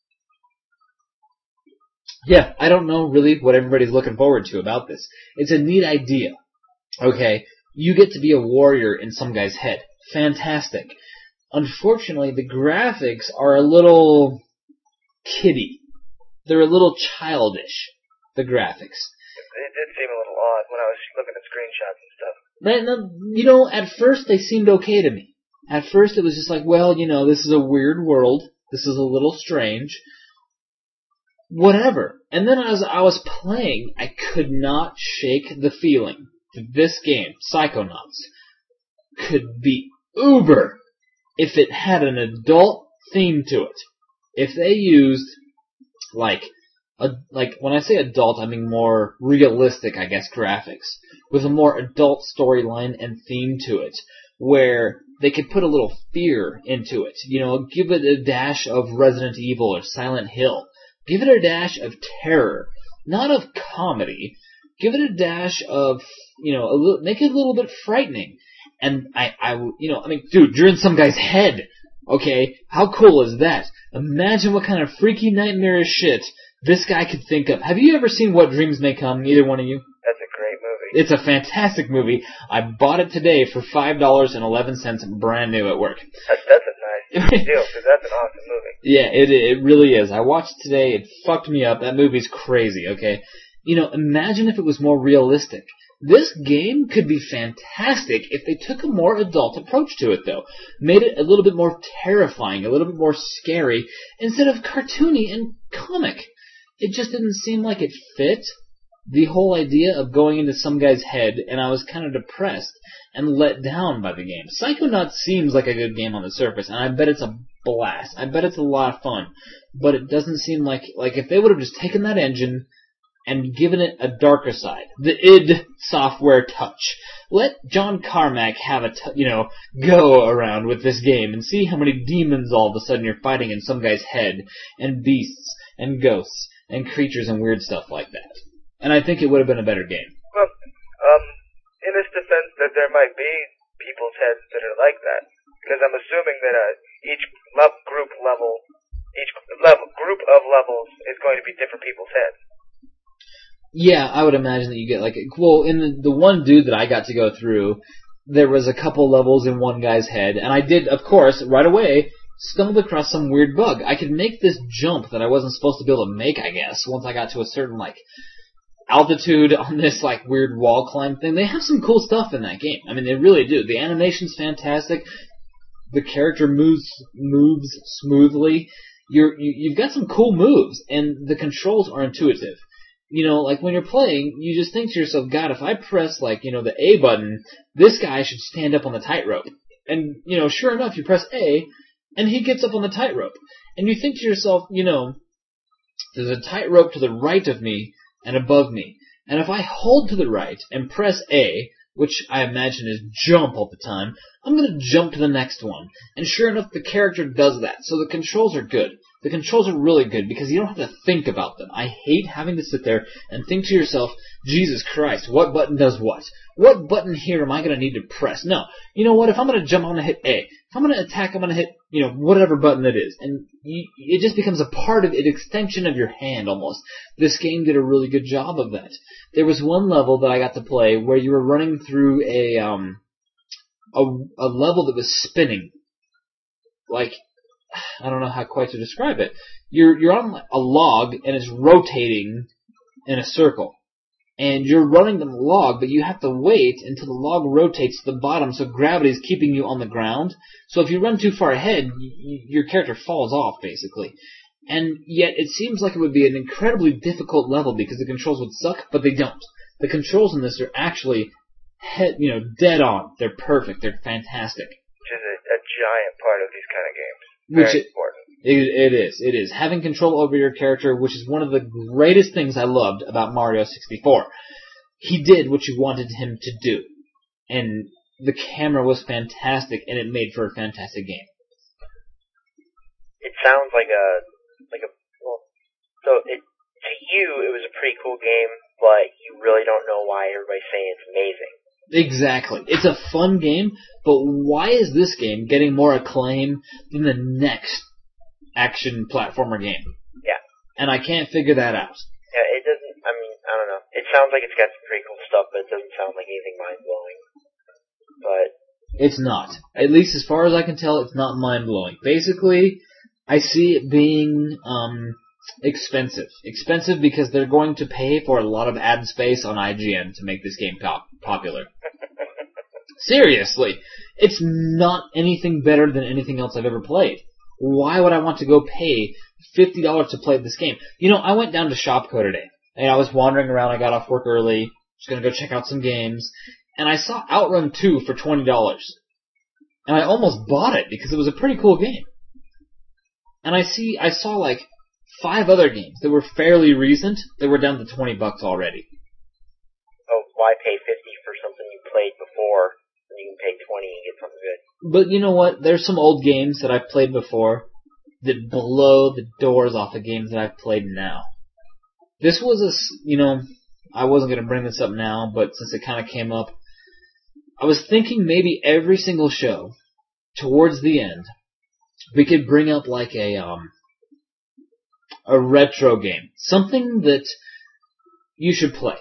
Yeah, I don't know really what everybody's looking forward to about this. It's a neat idea. Okay, you get to be a warrior in some guy's head. Fantastic. Unfortunately, the graphics are a little kiddie. They're a little childish, the graphics. It did seem a little odd when I was looking at screenshots and stuff. Right, you know, at first they seemed okay to me. At first it was just like, well, you know, this is a weird world. This is a little strange. Whatever. And then as I was playing, I could not shake the feeling that this game, Psychonauts, could be uber if it had an adult theme to it. If they used, like, a, like when I say adult, I mean more realistic, I guess, graphics, with a more adult storyline and theme to it, where they could put a little fear into it. You know, give it a dash of Resident Evil or Silent Hill. Give it a dash of terror, not of comedy. Give it a dash of, you know, a little, make it a little bit frightening. And I, I, you know, I mean, dude, you're in some guy's head. Okay, how cool is that? Imagine what kind of freaky nightmarish shit this guy could think of. Have you ever seen What Dreams May Come, either one of you? That's a great movie. It's a fantastic movie. I bought it today for five dollars and eleven cents, brand new at work. That's, that's a nice deal, because that's an awesome movie. Yeah, it it really is. I watched it today. It fucked me up. That movie's crazy, okay? You know, imagine if it was more realistic. This game could be fantastic if they took a more adult approach to it, though. Made it a little bit more terrifying, a little bit more scary, instead of cartoony and comic. It just didn't seem like it fit the whole idea of going into some guy's head, and I was kind of depressed and let down by the game. Psychonauts seems like a good game on the surface, and I bet it's a blast. I bet it's a lot of fun. But it doesn't seem like, like if they would have just taken that engine and given it a darker side, the id Software touch. Let John Carmack have a, t- you know, go around with this game and see how many demons all of a sudden you're fighting in some guy's head, and beasts, and ghosts, and creatures and weird stuff like that. And I think it would have been a better game. Well, um, in its defense, that there might be people's heads that are like that, because I'm assuming that uh, each le- group level, each level group of levels is going to be different people's heads. Yeah, I would imagine that you get like, well, in the, the one dude that I got to go through, there was a couple levels in one guy's head, and I did, of course, right away, stumbled across some weird bug. I could make this jump that I wasn't supposed to be able to make, I guess, once I got to a certain, like, altitude on this, like, weird wall climb thing. They have some cool stuff in that game. I mean, they really do. The animation's fantastic. The character moves moves smoothly. You're, you, you've got some cool moves, and the controls are intuitive. You know, like when you're playing, you just think to yourself, God, if I press, like, you know, the A button, this guy should stand up on the tightrope. And, you know, sure enough, you press A, and he gets up on the tightrope. And you think to yourself, you know, there's a tightrope to the right of me and above me. And if I hold to the right and press A, which I imagine is jump all the time, I'm going to jump to the next one. And sure enough, the character does that. So the controls are good. The controls are really good because you don't have to think about them. I hate having to sit there and think to yourself, Jesus Christ, what button does what? What button here am I going to need to press? No. You know what? If I'm going to jump, I'm going to hit A. If I'm going to attack, I'm going to hit, you know, whatever button it is. And you, it just becomes a part of it, an extension of your hand almost. This game did a really good job of that. There was one level that I got to play where you were running through a, um, a, a level that was spinning. Like, I don't know how quite to describe it. You're, you're on a log and it's rotating in a circle. And you're running the log, but you have to wait until the log rotates to the bottom, so gravity is keeping you on the ground. So if you run too far ahead, y- your character falls off, basically. And yet it seems like it would be an incredibly difficult level because the controls would suck, but they don't. The controls in this are actually, he- you know, dead on. They're perfect. They're fantastic. Which is a, a giant part of these kind of games. Very Which it, important. It, it is. It is. Having control over your character, which is one of the greatest things I loved about Mario sixty-four. He did what you wanted him to do. And the camera was fantastic, and it made for a fantastic game. It sounds like a, like a, well, so it, to you, it was a pretty cool game, but you really don't know why everybody's saying it's amazing. Exactly. It's a fun game, but why is this game getting more acclaim than the next action platformer game? Yeah. And I can't figure that out. Yeah, it doesn't, I mean, I don't know. It sounds like it's got some pretty cool stuff, but it doesn't sound like anything mind-blowing. But it's not. At least as far as I can tell, it's not mind-blowing. Basically, I see it being um, expensive. Expensive because they're going to pay for a lot of ad space on I G N to make this game pop- popular. Seriously. It's not anything better than anything else I've ever played. Why would I want to go pay fifty dollars to play this game? You know, I went down to Shopko today, and I was wandering around. I got off work early, just going to go check out some games, and I saw Outrun two for twenty dollars. And I almost bought it because it was a pretty cool game. And I see, I saw like five other games that were fairly recent that were down to twenty bucks already. Oh, why pay fifty for something you played before when you can pay twenty and get something good? But you know what? There's some old games that I've played before that blow the doors off the games that I've played now. This was a, you know, I wasn't going to bring this up now, but since it kind of came up, I was thinking maybe every single show, towards the end, we could bring up like a, um, a retro game. Something that you should play.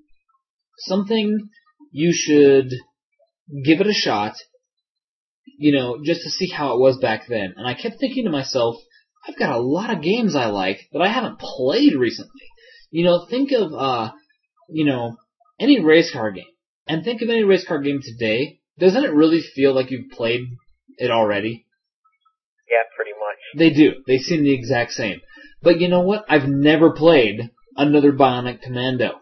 Something you should give it a shot, you know, just to see how it was back then. And I kept thinking to myself, I've got a lot of games I like that I haven't played recently. You know, think of, uh, you know, any race car game. And think of any race car game today. Doesn't it really feel like you've played it already? Yeah, pretty much. They do. They seem the exact same. But you know what? I've never played another Bionic Commando.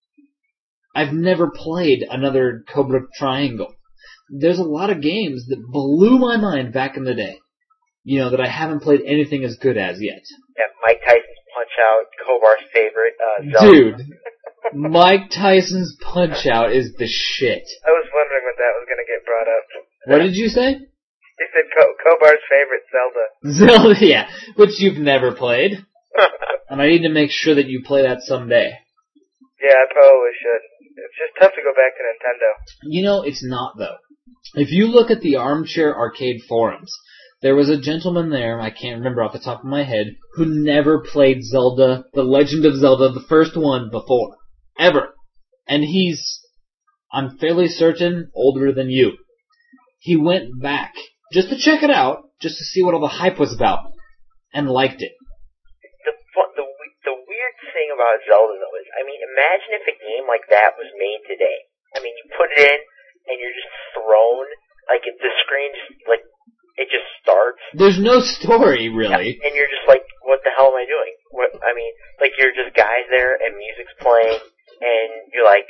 I've never played another Cobra Triangle. There's a lot of games that blew my mind back in the day. You know, that I haven't played anything as good as yet. Yeah, Mike Tyson's Punch-Out, Kovar's favorite, uh, Zelda. Dude, Mike Tyson's Punch-Out is the shit. I was wondering when that was going to get brought up. What did you say? You said Co- Kobar's favorite Zelda. Zelda, yeah, which you've never played. And I need to make sure that you play that someday. Yeah, I probably should. It's just tough to go back to Nintendo. You know, it's not, though. If you look at the Armchair Arcade forums, there was a gentleman there, I can't remember off the top of my head, who never played Zelda, The Legend of Zelda, the first one, before. Ever. And he's, I'm fairly certain, older than you. He went back, just to check it out, just to see what all the hype was about, and liked it. The, fu- the the weird thing about Zelda, though, is, I mean, imagine if a game like that was made today. I mean, you put it in, and you're just thrown, like, if the screen just, like, it just starts. There's no story, really. Yeah, and you're just like, what the hell am I doing? What, I mean, like, you're just guys there, and music's playing, and you're like,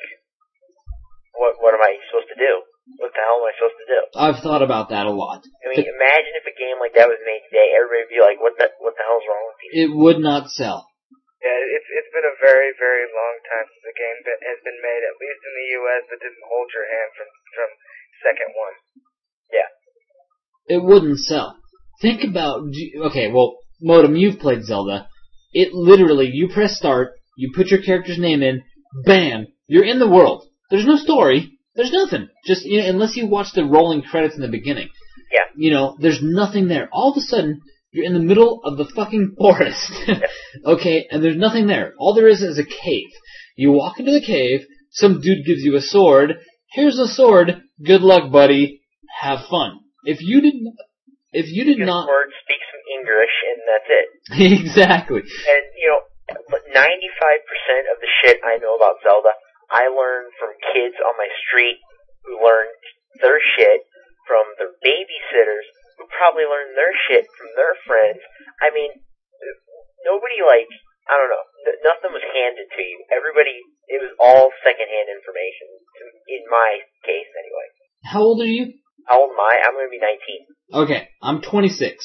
what what am I supposed to do? What the hell am I supposed to do? I've thought about that a lot. I mean, imagine if a game like that was made today, everybody would be like, what the, what the hell's wrong with you? It would not sell. Yeah, it's it's been a very, very long time since a game that has been made, at least in the U S, that didn't hold your hand from from second one. Yeah. It wouldn't sell. Think about, okay, well, Modem, you've played Zelda. It literally, you press start, you put your character's name in, bam, you're in the world. There's no story. There's nothing. Just, you know, unless you watch the rolling credits in the beginning. Yeah. You know, there's nothing there. All of a sudden, you're in the middle of the fucking forest. Okay, and there's nothing there. All there is is a cave. You walk into the cave, some dude gives you a sword. Here's a sword. Good luck, buddy. Have fun. If you did, if you did not, word, speak some English, and that's it. Exactly. And you know, ninety-five percent of the shit I know about Zelda, I learned from kids on my street who learned their shit from their babysitters, who probably learned their shit from their friends. I mean, nobody like, I don't know, nothing was handed to you. Everybody, it was all secondhand information, in my case anyway. How old are you? How old am I? I'm going to be nineteen. Okay, I'm twenty-six.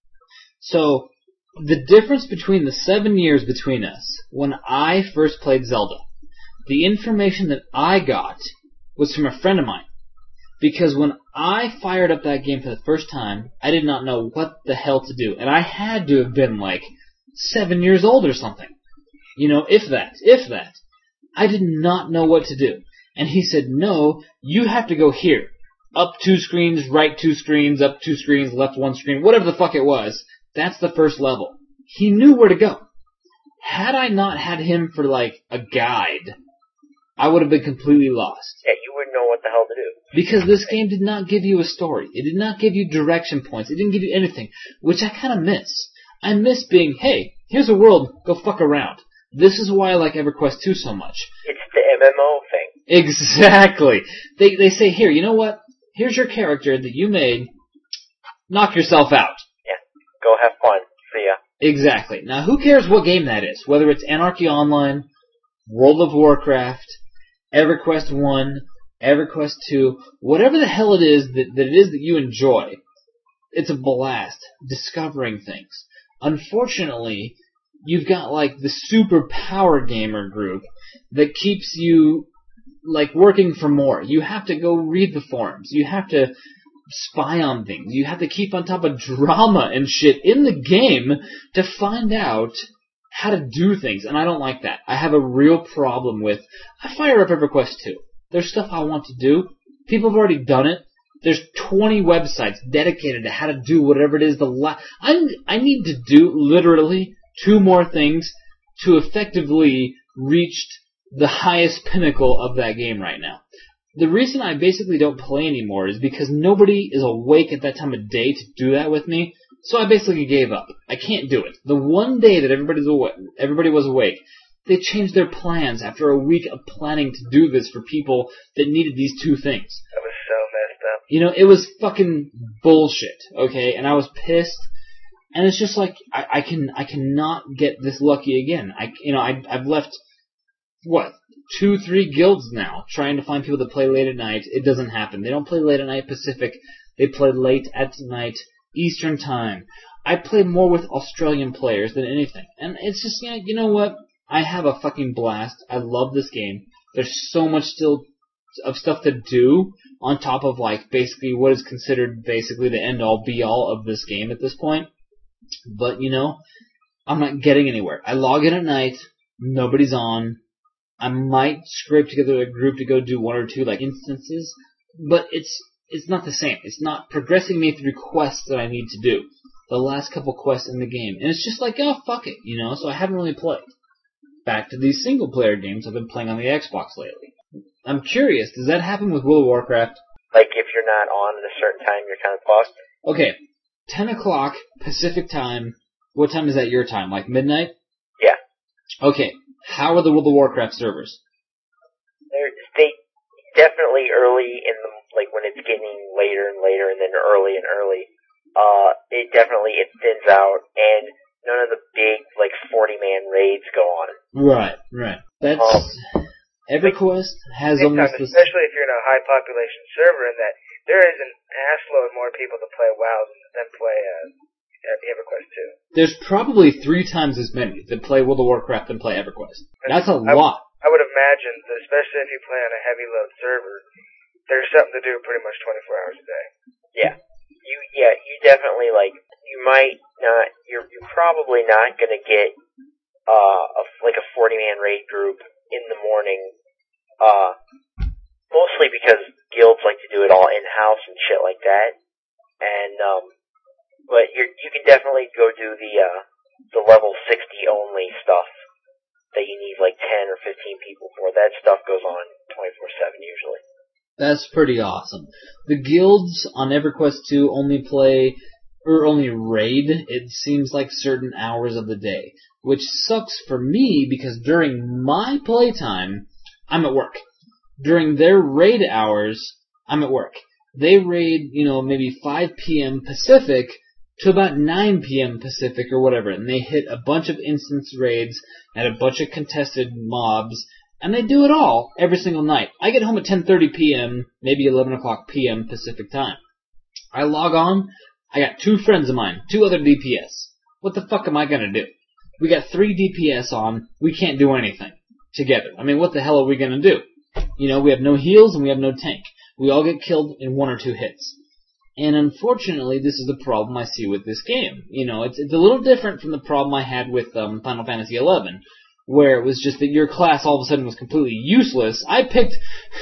So, the difference between the seven years between us, when I first played Zelda, the information that I got was from a friend of mine. Because when I fired up that game for the first time, I did not know what the hell to do. And I had to have been like seven years old or something. You know, if that, if that. I did not know what to do. And he said, no, you have to go here. Up two screens, right two screens, up two screens, left one screen, whatever the fuck it was. That's the first level. He knew where to go. Had I not had him for like a guide, I would have been completely lost. Yeah, you wouldn't know what the hell to do. Because this game did not give you a story. It did not give you direction points. It didn't give you anything, which I kind of miss. I miss being, hey, here's a world, go fuck around. This is why I like EverQuest two so much. It's the M M O thing. Exactly. They they say, here, you know what? Here's your character that you made. Knock yourself out. Yeah, go have fun. See ya. Exactly. Now, who cares what game that is? Whether it's Anarchy Online, World of Warcraft, EverQuest one, EverQuest two, whatever the hell it is that, that it is that you enjoy, it's a blast discovering things. Unfortunately, you've got like the super power gamer group that keeps you like working for more. You have to go read the forums. You have to spy on things. You have to keep on top of drama and shit in the game to find out how to do things. And I don't like that. I have a real problem with, I fire up EverQuest two. There's stuff I want to do. People have already done it. There's twenty websites dedicated to how to do whatever it is. The la- I, I need to do literally two more things to effectively reach the highest pinnacle of that game right now. The reason I basically don't play anymore is because nobody is awake at that time of day to do that with me, so I basically gave up. I can't do it. The one day that everybody's awa- everybody was awake, they changed their plans after a week of planning to do this for people that needed these two things. That was so messed up. You know, it was fucking bullshit, okay? And I was pissed. And it's just like, I, I can, I cannot get this lucky again. I, you know, I, I've left, what, two, three guilds now, trying to find people that play late at night. It doesn't happen. They don't play late at night Pacific. They play late at night Eastern Time. I play more with Australian players than anything. And it's just, you know, you know what? I have a fucking blast. I love this game. There's so much still of stuff to do on top of, like, basically what is considered basically the end-all, be-all of this game at this point. But, you know, I'm not getting anywhere. I log in at night. Nobody's on. I might scrape together a group to go do one or two, like, instances. But it's it's not the same. It's not progressing me through quests that I need to do. The last couple quests in the game. And it's just like, oh, fuck it, you know? So I haven't really played. Back to these single-player games I've been playing on the Xbox lately. I'm curious, does that happen with World of Warcraft? Like, if you're not on at a certain time, you're kind of paused? Okay, ten o'clock Pacific time. What time is that your time? Like midnight? Yeah. Okay, how are the World of Warcraft servers? They're, they definitely early in the, like, when it's getting later and later and then early and early, uh, it definitely, it thins out, and none of the big, like, forty-man raids go on. Right, right. That's... Um, EverQuest has almost this... Especially if you're in a high-population server, and that there is an assload more people to play WoW than play uh, EverQuest two. There's probably three times as many that play World of Warcraft than play EverQuest. And That's a I, lot. I would imagine that, especially if you play on a heavy load server, there's something to do pretty much twenty-four hours a day. Yeah. You, yeah, you definitely, like, you might not, you're, you're probably not gonna get, uh, a, like a forty-man raid group in the morning, uh, mostly because guilds like to do it all in-house and shit like that. And, um, but you're, you can definitely go do the, uh, the level sixty only stuff that you need like ten or fifteen people for. That stuff goes on twenty-four seven usually. That's pretty awesome. The guilds on EverQuest two only play, or only raid, it seems like certain hours of the day. Which sucks for me because during my playtime, I'm at work. During their raid hours, I'm at work. They raid, you know, maybe five p.m. Pacific to about nine p.m. Pacific or whatever, and they hit a bunch of instance raids and a bunch of contested mobs, and they do it all every single night. I get home at ten thirty p.m., maybe eleven o'clock p.m. Pacific time. I log on, I got two friends of mine, two other D P S. What the fuck am I gonna do? We got three D P S on, we can't do anything together. I mean, what the hell are we gonna do? You know, we have no heals and we have no tank. We all get killed in one or two hits. And unfortunately, this is the problem I see with this game. You know, it's, it's a little different from the problem I had with um, Final Fantasy eleven, where it was just that your class all of a sudden was completely useless. I picked,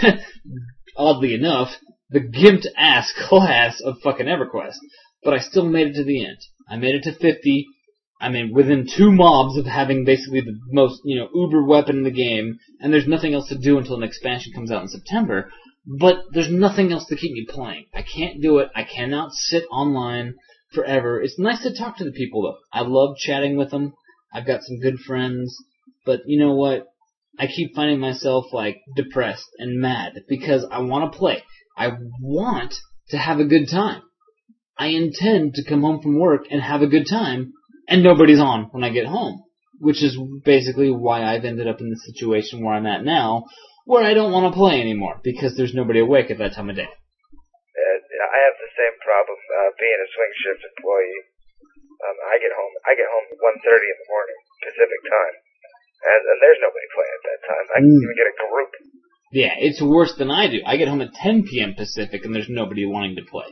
oddly enough, the gimped-ass class of fucking EverQuest, but I still made it to the end. I made it to fifty. I mean, within two mobs of having basically the most, you know, uber weapon in the game, and there's nothing else to do until an expansion comes out in September. But there's nothing else to keep me playing. I can't do it. I cannot sit online forever. It's nice to talk to the people, though. I love chatting with them. I've got some good friends. But you know what? I keep finding myself, like, depressed and mad because I want to play. I want to have a good time. I intend to come home from work and have a good time, and nobody's on when I get home. Which is basically why I've ended up in the situation where I'm at now, where I don't want to play anymore, because there's nobody awake at that time of day. Uh, I have the same problem, uh, being a swing shift employee. Um, I get home, I get home at one thirty in the morning, Pacific time, and, and there's nobody playing at that time. I can't Mm. even get a group. Yeah, it's worse than I do. I get home at ten p.m. Pacific, and there's nobody wanting to play.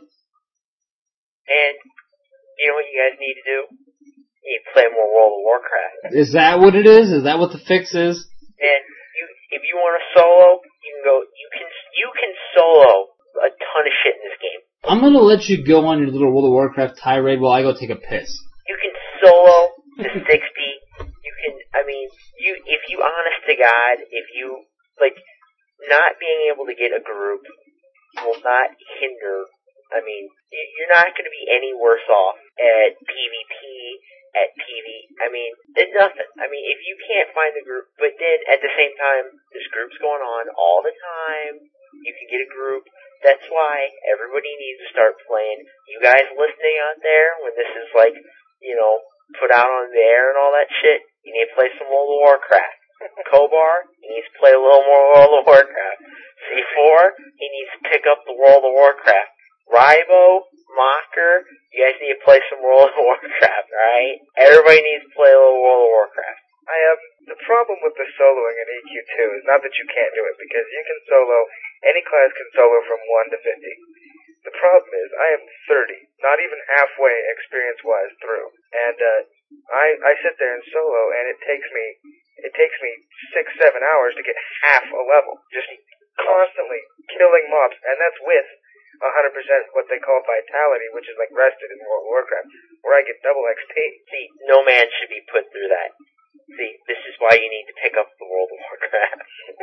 And, you know what you guys need to do? You need to play more World of Warcraft. Is that what it is? Is that what the fix is? And you, if you want to solo, you can go, you can, you can solo a ton of shit in this game. I'm gonna let you go on your little World of Warcraft tirade while I go take a piss. You can solo to sixty. You can, I mean, you, if you, honest to God, if you, like, not being able to get a group will not hinder, I mean, you're not going to be any worse off at PvP, at PV, I mean, it's nothing. I mean, if you can't find the group, but then at the same time, this group's going on all the time, you can get a group. That's why everybody needs to start playing. You guys listening out there, when this is like, you know, put out on the air and all that shit, you need to play some World of Warcraft. Kobar, he needs to play a little more World of Warcraft. C four, he needs to pick up the World of Warcraft. Ribo, Mocker, you guys need to play some World of Warcraft, right? Everybody needs to play a little World of Warcraft. I have, the problem with the soloing in E Q two is not that you can't do it, because you can solo, any class can solo from one to fifty. The problem is, I am thirty, not even halfway experience-wise through, and, uh, I, I sit there and solo, and it takes me, it takes me six, seven hours to get half a level. Just constantly killing mobs, and that's with one hundred percent what they call vitality, which is like rested in World of Warcraft, where I get double X P. See, no man should be put through that. See, this is why you need to pick up the World of Warcraft.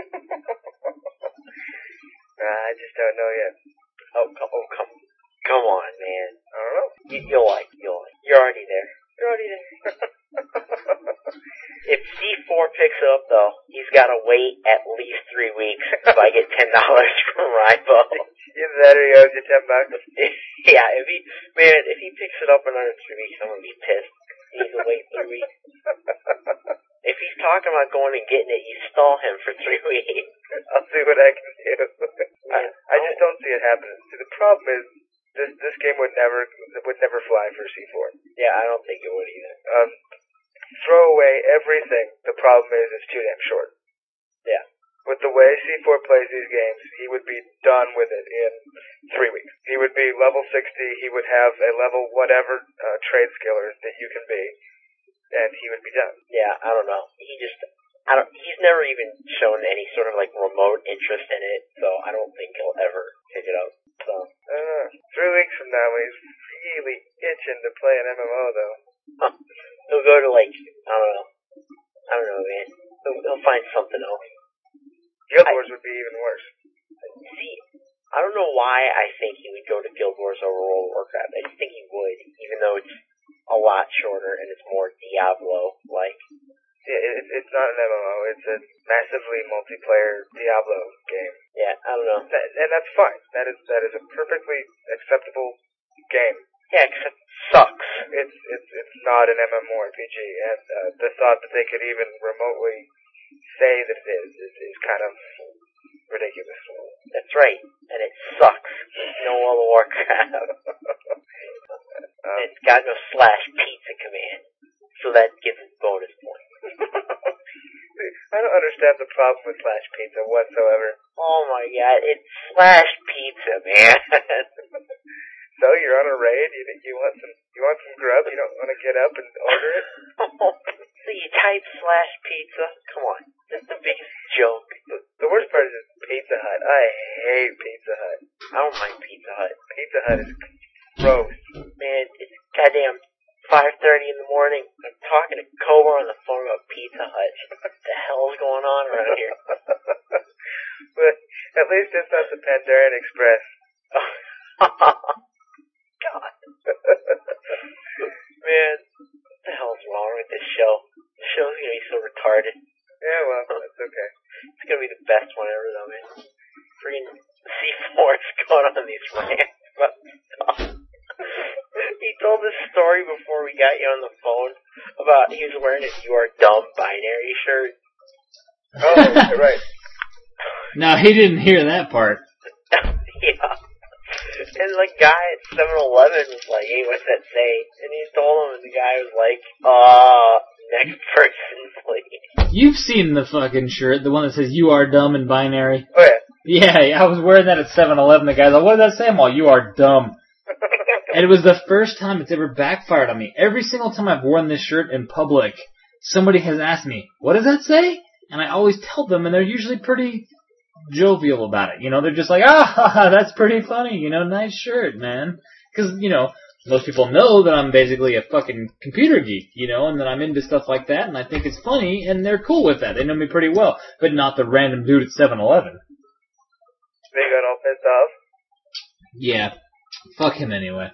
uh, I just don't know yet. Oh, come, oh, come, come on, man. I don't know. You, you'll like, you'll like. You're already there. You're already there. If C four picks it up, though, he's got to wait at least three weeks if I get ten dollars from Ribo. Either that or he owes you ten bucks. Yeah, if he, man, if he picks it up in under three weeks, I'm going to be pissed. He needs to wait three weeks. If he's talking about going and getting it, you stall him for three weeks. I'll see what I can do. I, I just don't see it happening. See, the problem is, this this game would never would never fly for C four. Yeah, I don't think it would either. Um, throw away everything. The problem is it's too damn short. Yeah. With the way C four plays these games, he would be done with it in three weeks. He would be level sixty, he would have a level whatever uh, trade skiller that you can be, and he would be done. Yeah, I don't know. He just, I don't, he's never even shown any sort of like remote interest in it, so I don't think he'll ever pick it up. So. I don't know. Three weeks from now, when he's really itching to play an M M O, though. Huh. He'll go to like, I don't know. I don't know, man. He'll, he'll find something else. Guild Wars would be even worse. See, I don't know why I think he would go to Guild Wars over World of Warcraft. I just think he would, even though it's a lot shorter and it's more Diablo-like. Yeah, it, it's not an M M O. It's a massively multiplayer Diablo game. Yeah, I don't know. That, and that's fine. That is that is a perfectly acceptable game. Yeah, except it sucks. It's it's it's not an MMORPG, and uh, the thought that they could even remotely say that it is is, is kind of ridiculous. That's right, and it sucks. No World of Warcraft. um, It's got no slash pizza command, so that gives it bonus points. I don't understand the problem with Slash Pizza whatsoever. Oh my god, it's slash pizza, man. So you're on a raid. You you want some you want some grub. You don't want to get up and order it. So you type slash pizza? Come on, that's the biggest joke. The, the worst part is Pizza Hut. I hate Pizza Hut. I don't like Pizza Hut. Pizza Hut is gross. Man, it's goddamn five thirty in the morning. I'm talking to Cobra on the phone about Pizza Hut. What the hell's going on around here? But at least it's not the Pandaren Express. God. Man, what the hell's wrong with this show? The show's gonna be so retarded. Yeah, well, that's okay. It's gonna be the best one ever, though, man. Freaking C four is going on these rants about stuff. He told this story before we got you on the phone about he was wearing a "You Are Dumb" binary shirt. Oh, right. No, he didn't hear that part. Yeah. And the guy at seven eleven was like, hey, what's that say? And he told him, and the guy was like, uh, next person, please. You've seen the fucking shirt, the one that says "You Are Dumb" in binary. Oh, yeah. Yeah, I was wearing that at seven eleven. The guy's like, what does that say? I'm all, "You are dumb." And it was the first time it's ever backfired on me. Every single time I've worn this shirt in public, somebody has asked me, what does that say? And I always tell them, and they're usually pretty jovial about it. You know, they're just like, ah, that's pretty funny. You know, nice shirt, man. Because, you know, most people know that I'm basically a fucking computer geek, you know, and that I'm into stuff like that, and I think it's funny, and they're cool with that. They know me pretty well, but not the random dude at seven eleven. They got all pissed off? Yeah. Fuck him anyway.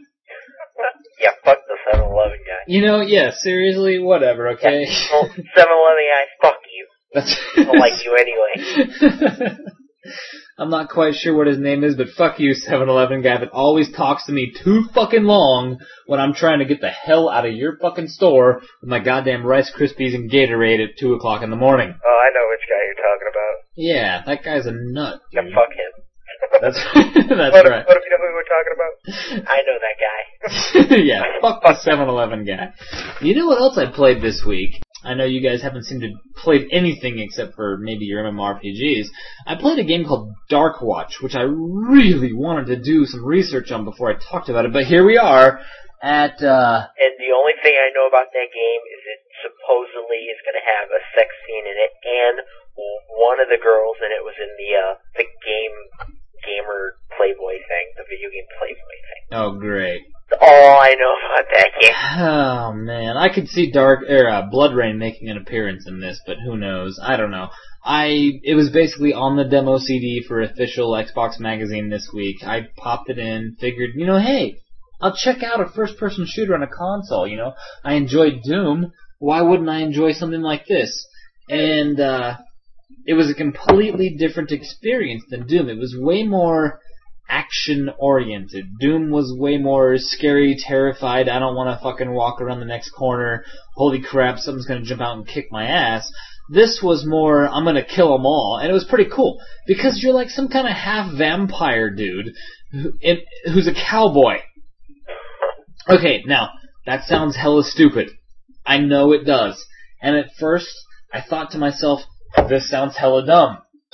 Yeah, fuck the seven eleven guy. You know, yeah, seriously, whatever, okay? Yeah, well, seven eleven guy, fuck you. That's I don't like you anyway. I'm not quite sure what his name is, but fuck you, seven eleven guy that always talks to me too fucking long when I'm trying to get the hell out of your fucking store with my goddamn Rice Krispies and Gatorade at two o'clock in the morning. Oh, I know which guy you're talking about. Yeah, that guy's a nut. Yeah, Dude. fuck him. That's that's what right. If, what if you know who we're talking about? I know that guy. Yeah, fuck the seven eleven guy. You know what else I played this week? I know you guys haven't seemed to play anything except for maybe your MMORPGs. I played a game called Dark Watch, which I really wanted to do some research on before I talked about it, but here we are at, uh... And the only thing I know about that game is it supposedly is going to have a sex scene in it, and one of the girls in it was in the, uh, the game... gamer Playboy thing, the video game Playboy thing. Oh, great. That's all I know about that game. Oh, man. I could see Dark, er, uh, Blood Rain making an appearance in this, but who knows? I don't know. I, it was basically on the demo C D for official Xbox Magazine this week. I popped it in, figured, you know, hey, I'll check out a first-person shooter on a console, you know? I enjoyed Doom. Why wouldn't I enjoy something like this? And, uh... it was a completely different experience than Doom. It was way more action-oriented. Doom was way more scary, terrified, I don't want to fucking walk around the next corner, holy crap, something's going to jump out and kick my ass. This was more, I'm going to kill them all, and it was pretty cool, because you're like some kind of half-vampire dude who, it, who's a cowboy. Okay, now, that sounds hella stupid. I know it does. And at first, I thought to myself, this sounds hella dumb.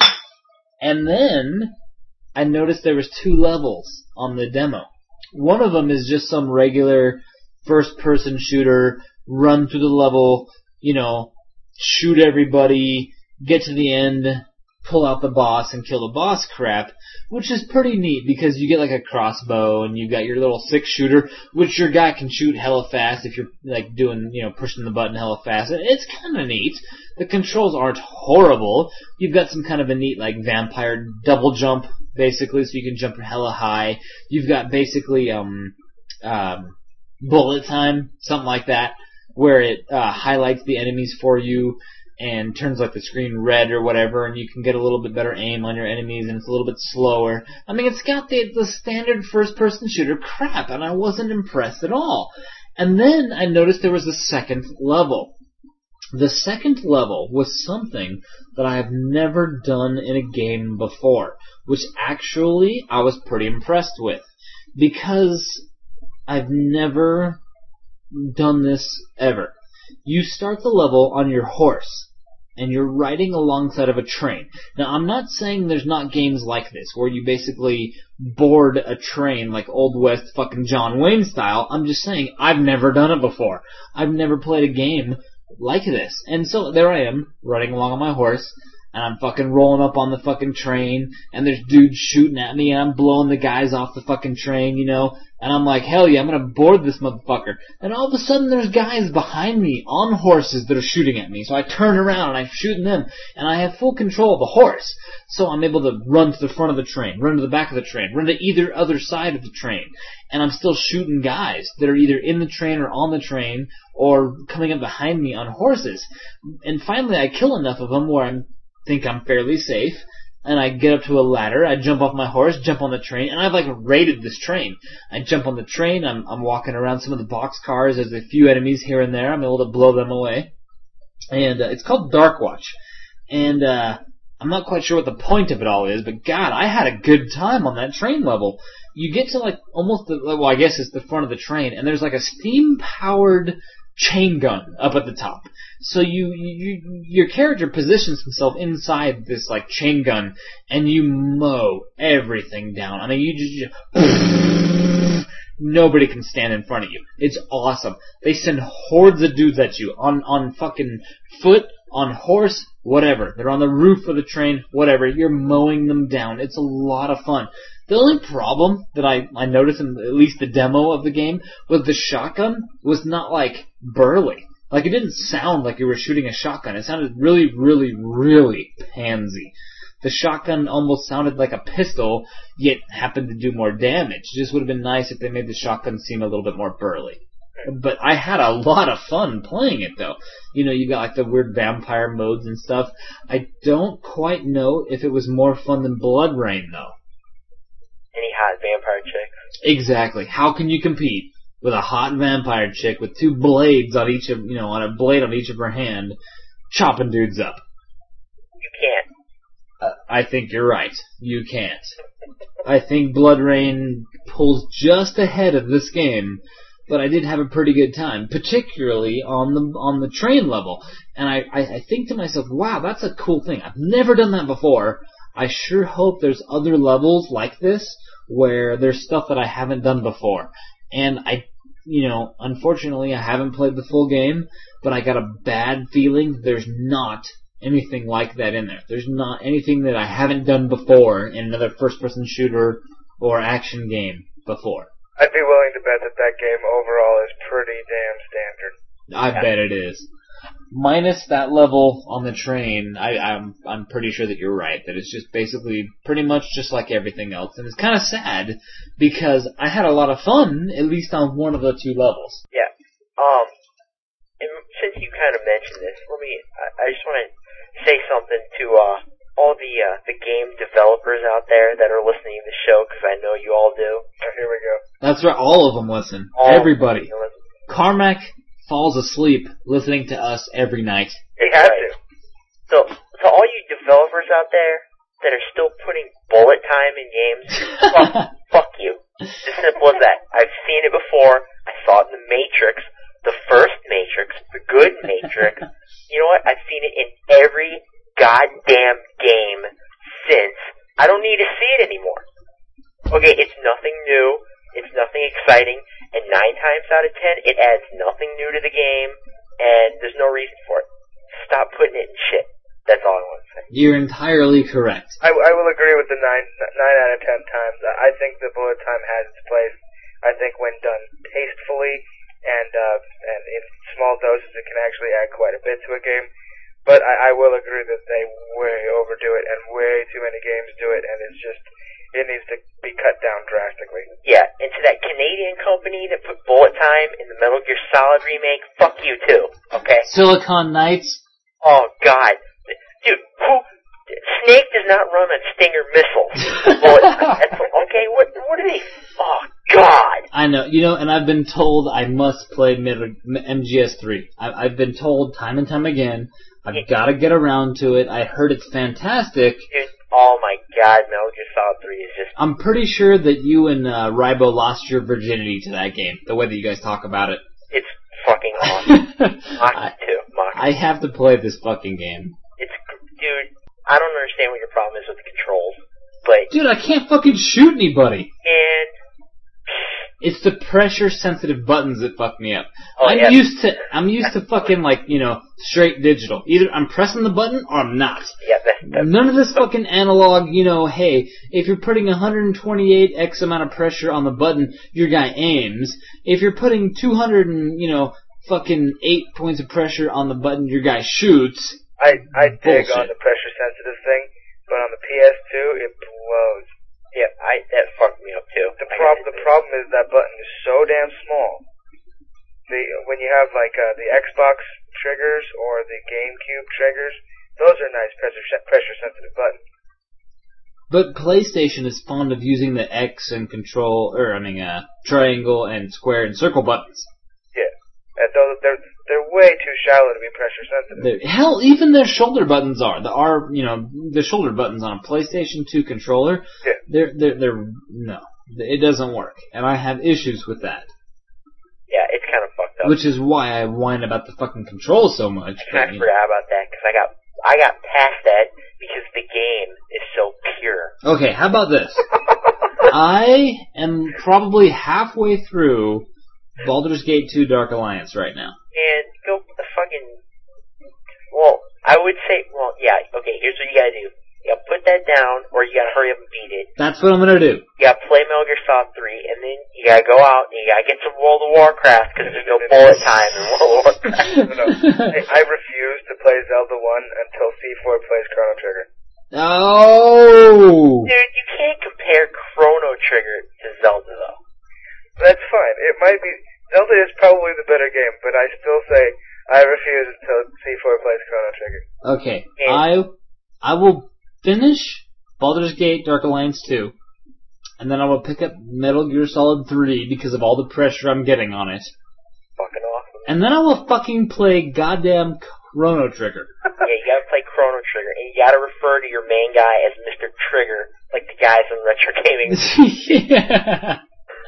And then, I noticed there was two levels on the demo. One of them is just some regular first-person shooter, run through the level, you know, shoot everybody, get to the end, pull out the boss and kill the boss crap, which is pretty neat because you get like a crossbow and you got your little six shooter, which your guy can shoot hella fast if you're like doing, you know, pushing the button hella fast. It's kind of neat. The controls aren't horrible. You've got some kind of a neat like vampire double jump basically, so you can jump hella high. You've got basically um um bullet time, something like that, where it uh, highlights the enemies for you and turns like the screen red or whatever, and you can get a little bit better aim on your enemies, and it's a little bit slower. I mean, it's got the, the standard first-person shooter crap, and I wasn't impressed at all. And then I noticed there was a second level. The second level was something that I have never done in a game before, which actually I was pretty impressed with, because I've never done this ever. You start the level on your horse, and you're riding alongside of a train. Now, I'm not saying there's not games like this, where you basically board a train like Old West fucking John Wayne style. I'm just saying, I've never done it before. I've never played a game like this. And so, there I am, riding along on my horse, and I'm fucking rolling up on the fucking train, and there's dudes shooting at me, and I'm blowing the guys off the fucking train, you know, and I'm like, hell yeah, I'm gonna board this motherfucker. And all of a sudden there's guys behind me on horses that are shooting at me, so I turn around and I'm shooting them, and I have full control of the horse. So I'm able to run to the front of the train, run to the back of the train, run to either other side of the train, and I'm still shooting guys that are either in the train or on the train, or coming up behind me on horses. And finally I kill enough of them where I think I'm fairly safe, and I get up to a ladder, I jump off my horse, jump on the train, and I've like raided this train. I jump on the train, I'm, I'm walking around some of the box cars, there's a few enemies here and there, I'm able to blow them away. And uh, it's called Darkwatch. And uh, I'm not quite sure what the point of it all is, but God, I had a good time on that train level. You get to like almost the, well I guess it's the front of the train, and there's like a steam-powered chain gun up at the top. So you, you, your character positions himself inside this like chain gun, and you mow everything down. I mean, you just, just nobody can stand in front of you. It's awesome. They send hordes of dudes at you on on fucking foot, on horse, whatever. They're on the roof of the train, whatever. You're mowing them down. It's a lot of fun. The only problem that I, I noticed in at least the demo of the game was the shotgun was not like burly. Like it didn't sound like you were shooting a shotgun. It sounded really, really, really pansy. The shotgun almost sounded like a pistol, yet happened to do more damage. It just would have been nice if they made the shotgun seem a little bit more burly. But I had a lot of fun playing it, though. You know, you got like the weird vampire modes and stuff. I don't quite know if it was more fun than Blood Rain, though. Any hot vampire chicks? Exactly. How can you compete with a hot vampire chick with two blades on each of, you know, on a blade on each of her hand, chopping dudes up? You can't. Uh, I think you're right. You can't. I think Blood Rain pulls just ahead of this game, but I did have a pretty good time, particularly on the on the train level. And I, I, I think to myself, wow, that's a cool thing. I've never done that before. I sure hope there's other levels like this where there's stuff that I haven't done before. And I, you know, unfortunately I haven't played the full game, but I got a bad feeling there's not anything like that in there. There's not anything that I haven't done before in another first-person shooter or action game before. I'd be willing to bet that that game overall is pretty damn standard. I bet it is. Minus that level on the train, I, I'm I'm pretty sure that you're right. That it's just basically pretty much just like everything else, and it's kind of sad because I had a lot of fun at least on one of the two levels. Yeah. Um. And since you kind of mentioned this, let me. I, I just want to say something to uh all the uh, the game developers out there that are listening to the show, because I know you all do. Oh, here we go. That's right. All of them listen. All Everybody. Of them listen. Carmack falls asleep listening to us every night. They have to. So, so all you developers out there that are still putting bullet time in games, fuck, fuck you. It's as simple as that. I've seen it before. I saw it in The Matrix. the first Matrix, the good Matrix. You know what? I've seen it in every goddamn game since. I don't need to see it anymore. Okay, it's nothing new, it's nothing exciting, and nine times out of ten, it adds nothing new to the game, and there's no reason for it. Stop putting it in shit. That's all I want to say. You're entirely correct. I, I will agree with the nine nine out of ten times. I think the bullet time has its place. I think when done tastefully and uh, and in small doses, it can actually add quite a bit to a game. But I, I will agree that they way overdo it, and way too many games do it, and it's just it needs to be cut down drastically. Yeah, and to that Canadian company that put bullet time in the Metal Gear Solid remake, fuck you too. Okay. Silicon Knights. Oh God. Dude, who, Snake does not run on Stinger missiles. Bullet time. That's, okay, what, what are they, oh God. I know, you know, and I've been told I must play M G S three. I, I've been told time and time again, I've yeah. got to get around to it. I heard it's fantastic. Dude, oh my God, Metal Gear Solid three is just... I'm pretty sure that you and uh, Rybo lost your virginity to that game, the way that you guys talk about it. It's fucking awesome. Maki too, Maki. I have to play this fucking game. It's, dude, I don't understand what your problem is with the controls, but... Dude, I can't fucking shoot anybody! And... It's the pressure-sensitive buttons that fuck me up. Oh, I'm yeah. used to, I'm used to fucking, like, you know, straight digital. Either I'm pressing the button or I'm not. Yeah, that, that's... None of this fucking analog, you know, hey, if you're putting one hundred twenty-eight X amount of pressure on the button, your guy aims. If you're putting two hundred and, you know, fucking eight points of pressure on the button, your guy shoots. I, I dig Bullshit. on the pressure sensitive thing, but on the P S two, it blows. Yeah, I, that fucked me up too. The problem, the problem is that button is so damn small. The, when you have like, uh, the Xbox triggers or the GameCube triggers, those are nice pressure, pressure sensitive buttons. But PlayStation is fond of using the X and control, or I mean, uh, triangle and square and circle buttons. Yeah. And those, they're, they're way too shallow to be pressure sensitive. They're, hell, even their shoulder buttons are. The R, you know, the shoulder buttons on a PlayStation two controller. Yeah. They're, they're, they're, no. It doesn't work. And I have issues with that. Yeah, it's kind of fucked up. Which is why I whine about the fucking controls so much. I kind of forgot about that, because I got, I got past that because the game is so pure. Okay, how about this? I am probably halfway through Baldur's Gate two Dark Alliance right now. And go the fucking... Well, I would say... Well, yeah, okay, here's what you gotta do. You gotta put that down, or you gotta hurry up and beat it. That's what I'm gonna do. You gotta play Metal Gear Solid three, and then you gotta go out and you gotta get some World of Warcraft, because there's no bullet time in World of Warcraft. no, no. Hey, I refuse to play Zelda one until C four plays Chrono Trigger. Oh! Dude, you can't compare Chrono Trigger to Zelda, though. That's fine. It might be... Zelda is probably the better game, but I still say I refuse until C four plays Chrono Trigger. Okay, I I will finish Baldur's Gate Dark Alliance two, and then I will pick up Metal Gear Solid three because of all the pressure I'm getting on it. Fucking awesome. And then I will fucking play goddamn Chrono Trigger. Yeah, you gotta play Chrono Trigger, and you gotta refer to your main guy as Mister Trigger, like the guys in retro gaming. Yeah.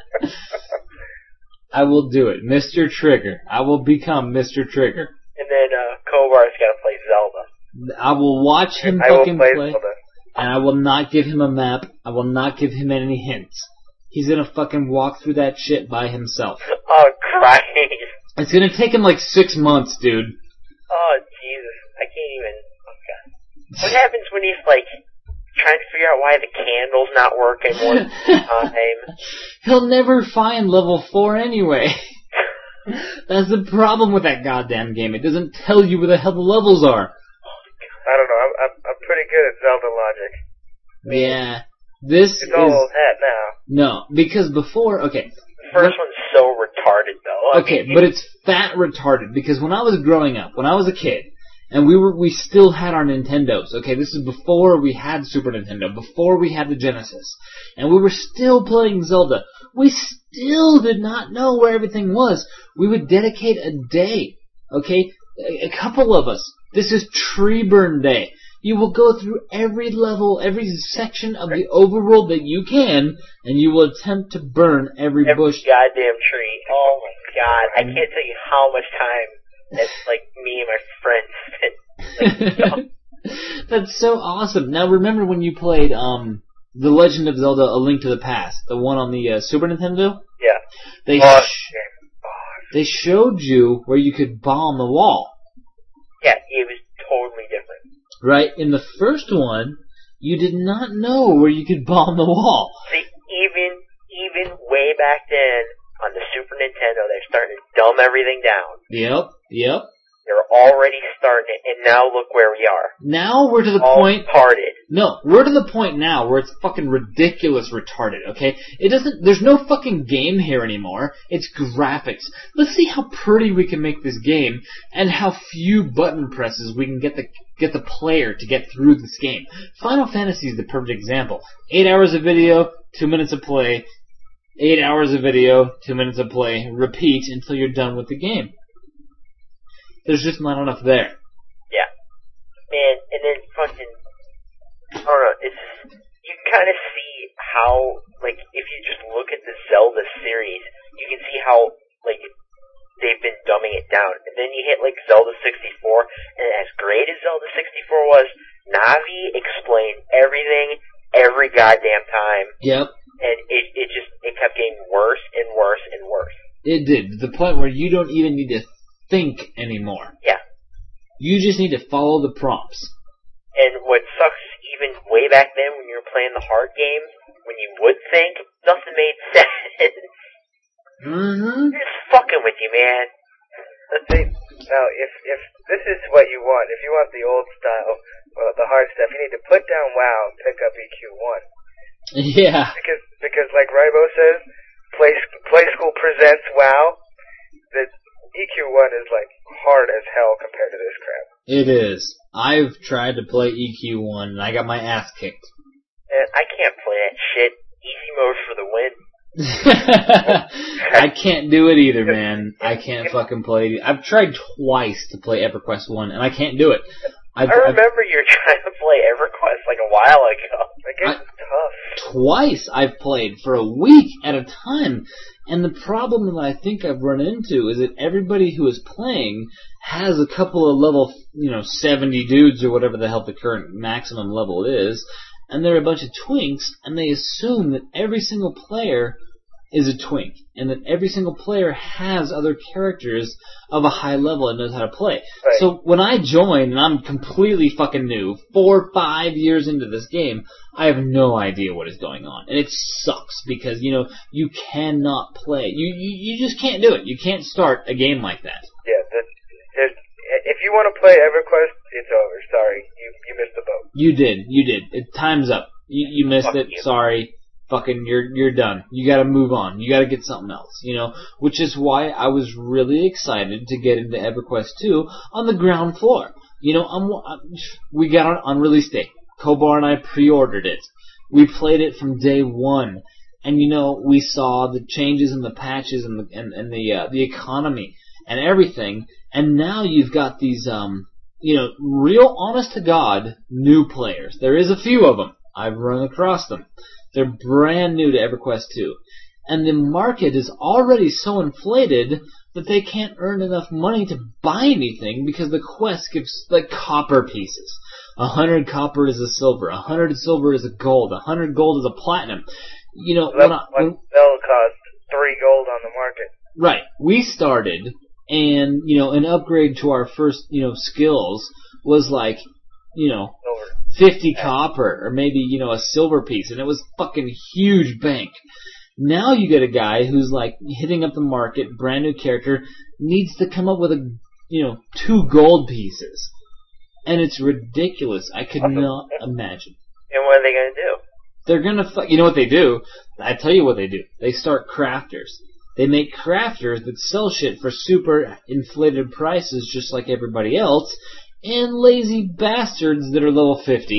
I will do it. Mister Trigger. I will become Mister Trigger. And then, uh, Kovar's gotta play Zelda. I will watch him I fucking will play, play, Zelda. and I will not give him a map. I will not give him any hints. He's gonna fucking walk through that shit by himself. Oh, Christ. It's gonna take him like six months, dude. Oh, Jesus. I can't even... Oh, God. What happens when he's, like, trying to figure out why the candle's not working one time? He'll never find level four anyway. That's the problem with that goddamn game. It doesn't tell you where the hell the levels are. I don't know. I'm, I'm, I'm pretty good at Zelda logic. Yeah. This it's is... It's all old hat now. No, because before... Okay. The first one's so retarded, though. I Okay, mean, but it's fat retarded, because when I was growing up, when I was a kid, and we were we still had our Nintendos, okay? This is before we had Super Nintendo, before we had the Genesis. And we were still playing Zelda. We still did not know where everything was. We would dedicate a day, okay? A, a couple of us. This is Tree Burn Day. You will go through every level, every section of the overworld that you can, and you will attempt to burn every, every bush. goddamn tree. Oh my god, I can't tell you how much time that's like me and my friends spent. Like, That's so awesome. Now remember when you played um The Legend of Zelda: A Link to the Past, the one on the uh, Super Nintendo? Yeah. They oh, sh- they showed you where you could bomb the wall. Yeah, it was totally different. Right? In the first one, you did not know where you could bomb the wall. See, even even way back then on the Super Nintendo, they're starting to dumb everything down. Yep, yep. They're already starting it, and now look where we are. Now we're to the All point... retarded. No, we're to the point now where it's fucking ridiculous retarded, okay? It doesn't... There's no fucking game here anymore. It's graphics. Let's see how pretty we can make this game, and how few button presses we can get the get the player to get through this game. Final Fantasy is the perfect example. Eight hours of video, two minutes of play. Eight hours of video, two minutes of play. Repeat until you're done with the game. There's just not enough there. Yeah. Man, and then fucking, I don't know, it's, you can kind of see how, like, if you just look at the Zelda series, you can see how, like, they've been dumbing it down. And then you hit, like, Zelda sixty-four, and as great as Zelda sixty-four was, Navi explained everything every goddamn time. Yep. And it, it just, it kept getting worse and worse and worse. It did, to the point where you don't even need to think anymore. Yeah. You just need to follow the prompts. And what sucks is even way back then when you were playing the hard games, when you would think, nothing made sense. Mm-hmm. They're just fucking with you, man. Let's see. Now, if if this is what you want, if you want the old style, well, the hard stuff, you need to put down WoW and pick up E Q one. Yeah. Because because like Rybo says, Play Play School presents WoW. That E Q one is like hard as hell compared to this crap. It is. I've tried to play E Q one and I got my ass kicked. And I can't play that shit. Easy mode for the win. I can't do it either, man. I can't fucking play it. I've tried twice to play EverQuest one and I can't do it. I've, I remember I've, you were trying to play EverQuest like a while ago. That game's tough. Twice I've played for a week at a time. And the problem that I think I've run into is that everybody who is playing has a couple of level, you know, seventy dudes or whatever the hell the current maximum level is, and they're a bunch of twinks, and they assume that every single player is a twink, and that every single player has other characters of a high level and knows how to play. Right. So when I join, and I'm completely fucking new, four, five years into this game, I have no idea what is going on. And it sucks, because, you know, you cannot play. You, you, you just can't do it. You can't start a game like that. Yeah, the, there's, if you want to play EverQuest, it's over. Sorry, you you missed the boat. You did. You did. It, time's up. You, you missed Fuck it. you. Sorry. Fucking, you're you're done. You gotta move on. You gotta get something else, you know? Which is why I was really excited to get into EverQuest two on the ground floor. You know, I'm, I'm, we got it on release day. Kobar and I pre-ordered it. We played it from day one. And, you know, we saw the changes in the patches and the, and, and the, uh, the economy and everything. And now you've got these, um, you know, real honest to God new players. There is a few of them. I've run across them. They're brand new to EverQuest two. And the market is already so inflated that they can't earn enough money to buy anything because the quest gives, like, copper pieces. A hundred copper is a silver. A hundred silver is a gold. A hundred gold is a platinum. You know, when I, when, They'll cost three gold on the market. right. We started, and, you know, an upgrade to our first, you know, skills was like, you know, Silver. fifty copper, or maybe, you know, a silver piece, and it was fucking huge bank. Now you get a guy who's like hitting up the market, brand new character, needs to come up with a, you know, two gold pieces. And it's ridiculous. I could not imagine. And what are they going to do? They're gonna, fu- you know what they do? I tell you what they do. They start crafters. They make crafters that sell shit for super inflated prices just like everybody else, and lazy bastards that are level fifty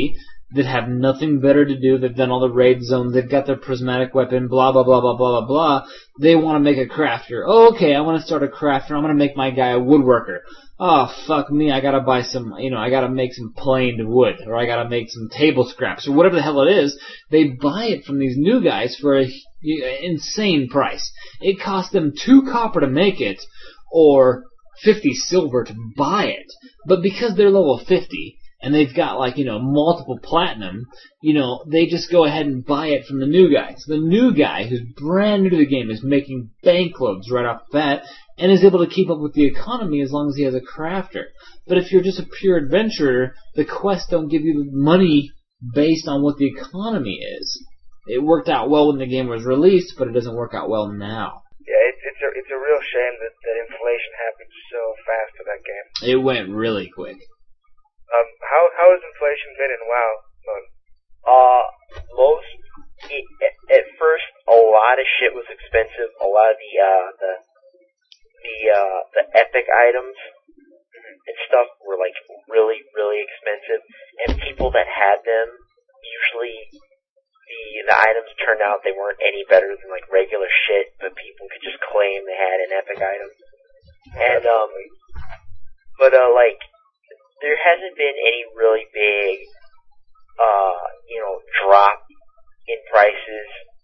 that have nothing better to do. They've done all the raid zones. They've got their prismatic weapon, blah, blah, blah, blah, blah, blah, blah. They want to make a crafter. Oh, okay, I want to start a crafter. I'm going to make my guy a woodworker. Oh, fuck me, I got to buy some, you know, I got to make some planed wood, or I got to make some table scraps, or whatever the hell it is. They buy it from these new guys for an insane price. It costs them two copper to make it, or fifty silver to buy it. But because they're level fifty, and they've got, like, you know, multiple platinum, you know, they just go ahead and buy it from the new guy. So the new guy, who's brand new to the game, is making bankloads right off the bat, and is able to keep up with the economy as long as he has a crafter. But if you're just a pure adventurer, the quests don't give you money based on what the economy is. It worked out well when the game was released, but it doesn't work out well now. Yeah, it's it's a it's a real shame that, that inflation happened so fast to that game. It went really quick. Um, how how has inflation been in WoW? Mon? Uh, most it, at, at first, a lot of shit was expensive. A lot of the uh the the uh the epic items and stuff were like really really expensive, and people that had them usually the the items turned out they weren't any better than like regular shit, but people could just claim they had an epic item. And um, but uh like. There hasn't been any really big, uh, you know, drop in prices,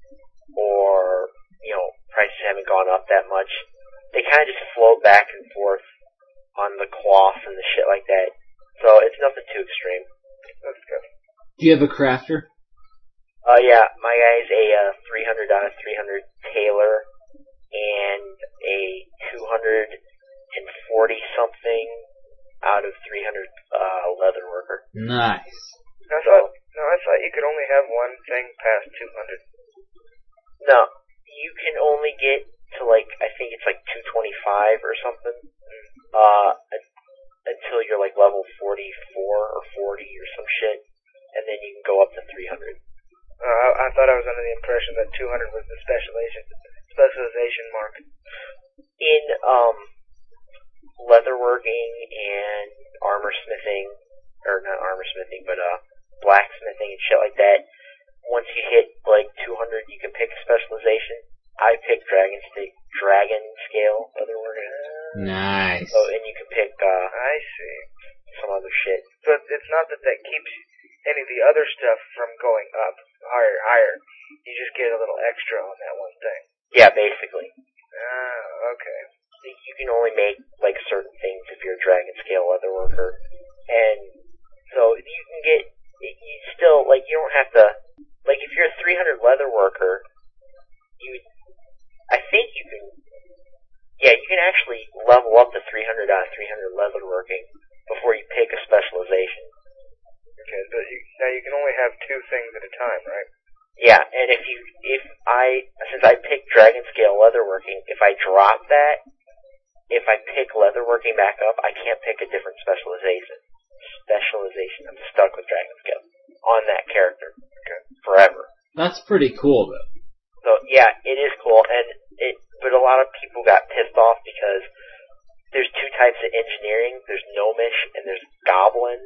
or, you know, prices haven't gone up that much. They kind of just float back and forth on the cloth and the shit like that. So it's nothing too extreme. That's good. Do you have a crafter? Uh, yeah, my guy's a uh, three hundred out of three hundred tailor and a two hundred forty something out of three hundred uh, leather worker. Nice. I thought, no, I thought you could only have one thing past two hundred. No, you can only get to like, I think it's like two twenty-five or something, uh, until you're like level forty-four or forty or some shit, and then you can go up to three hundred. Uh, I, I thought I was under the impression that two hundred was the specialization specialization mark. In um. leatherworking and armor smithing, or not armor smithing, but uh, blacksmithing and shit like that. Once you hit like two hundred, you can pick a specialization. I picked dragon stick, dragon scale leatherworking. Nice. So, and you can pick uh, I see. some other shit. But it's not that that keeps any of the other stuff from going up higher, higher. You just get a little extra on that one thing. Yeah, basically. Ah, okay. You can only make like certain things if you're a dragon scale leather worker, and so you can get you still like you don't have to like if you're a three hundred leather worker, you I think you can yeah you can actually level up to three hundred out of three hundred leather working before you pick a specialization. Okay, but you, now you can only have two things at a time, right? Yeah, and if you if I since I picked dragon scale leather working, if I drop that. If I pick leatherworking back up, I can't pick a different specialization. Specialization. I'm stuck with Dragon Scale on that character forever. That's pretty cool, though. So yeah, it is cool, and it. But a lot of people got pissed off because there's two types of engineering. There's Gnomish and there's Goblin,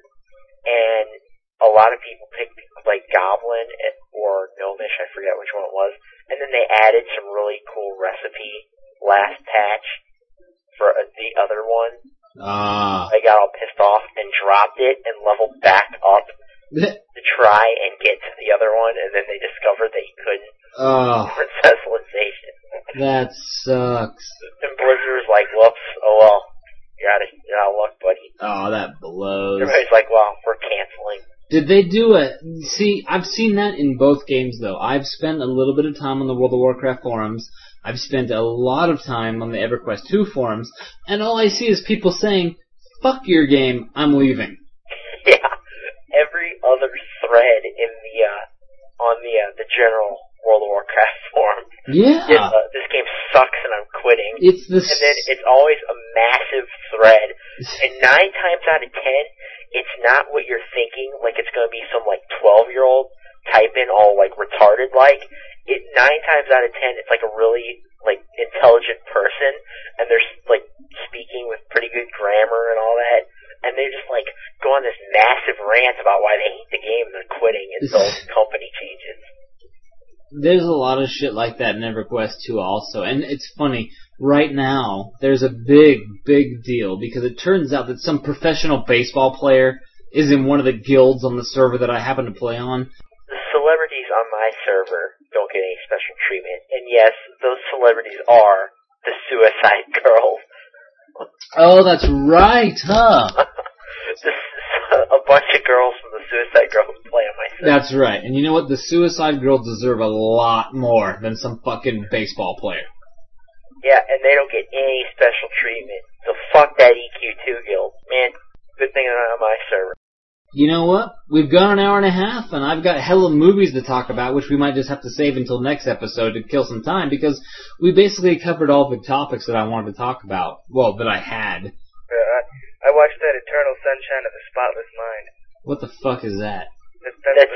and a lot of people picked like Goblin or Gnomish. I forget which one it was, and then they added some really cool recipe last patch. For the other one, ah. I got all pissed off and dropped it and leveled back up to try and get to the other one, and then they discovered that you couldn't. Oh. For specialization. That sucks. And Blizzard was like, whoops, oh well, you're out of, you're out of luck, buddy. Oh, that blows. Everybody's like, well, we're canceling. Did they do it? See, I've seen that in both games, though. I've spent a little bit of time on the World of Warcraft forums. I've spent a lot of time on the EverQuest two forums, and all I see is people saying, fuck your game, I'm leaving. Yeah. Every other thread in the, uh, on the, uh, the general World of Warcraft forum. Yeah. Is, uh, this game sucks and I'm quitting. It's the And then it's always a massive thread. And nine times out of ten, it's not what you're thinking, like it's gonna be some like twelve year old type in all like retarded like. It nine times out of ten, it's like a really like intelligent person, and they're like speaking with pretty good grammar and all that. and they just like go on this massive rant about why they hate the game and they're quitting until the company changes. There's a lot of shit like that in EverQuest two also, and it's funny, right now, there's a big, big deal, because it turns out that some professional baseball player is in one of the guilds on the server that I happen to play on. The celebrities on my server don't get any special treatment, and yes, those celebrities are the Suicide Girls. Oh, that's right, huh? This is a bunch of girls from the Suicide Girls play on my server. That's right, and you know what? The Suicide Girls deserve a lot more than some fucking baseball player. Yeah, and they don't get any special treatment. So fuck that E Q two guild. Man, good thing they're not on my server. You know what? We've got an hour and a half, and I've got hella movies to talk about, which we might just have to save until next episode to kill some time, because we basically covered all the topics that I wanted to talk about. Well, that I had. Yeah, I, I watched that Eternal Sunshine of the Spotless Mind. What the fuck is that? That's, that's,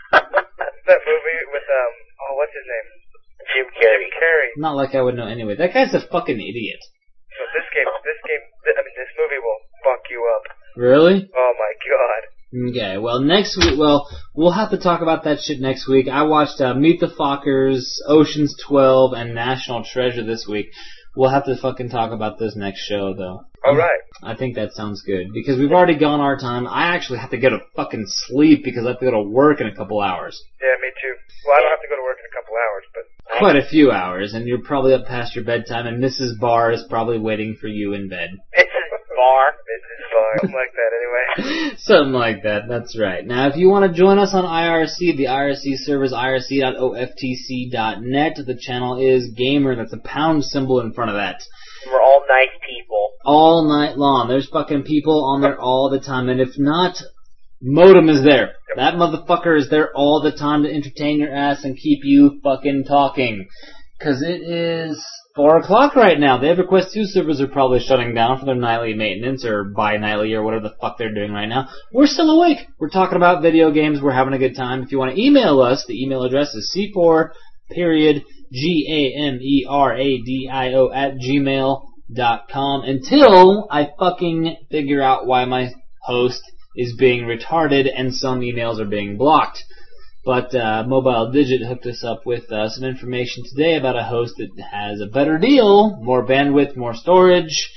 that's that movie with, um, oh, what's his name? Jim Carrey. Jim Carrey. Not like I would know anyway. That guy's a fucking idiot. So this game, this game, I mean, this movie will fuck you up. Really? Oh my god. Okay, well, next week, well, we'll have to talk about that shit next week. I watched uh, Meet the Fockers, Ocean's twelve, and National Treasure this week. We'll have to fucking talk about this next show, though. Alright. I think that sounds good, because we've already gone our time. I actually have to go to fucking sleep, because I have to go to work in a couple hours. Yeah, me too. Well, I don't have to go to work in a couple hours, but... Quite a few hours, and you're probably up past your bedtime, and Missus Barr is probably waiting for you in bed. Missus Barr. Missus Barr. Something like that, anyway. Something like that, that's right. Now, if you want to join us on I R C, the I R C server is I R C dot O F T C dot net. The channel is Gamer, that's a pound symbol in front of that. We're all nice people. All night long. There's fucking people on there all the time, and if not, Modem is there. That motherfucker is there all the time to entertain your ass and keep you fucking talking. Cause it is four o'clock right now. The EverQuest two servers are probably shutting down for their nightly maintenance or bi-nightly or whatever the fuck they're doing right now. We're still awake. We're talking about video games. We're having a good time. If you want to email us, the email address is c four period G A M E R A D I O at gmail dot com until I fucking figure out why my host is being retarded and some emails are being blocked. But uh, Mobile Digit hooked us up with uh, some information today about a host that has a better deal, more bandwidth, more storage,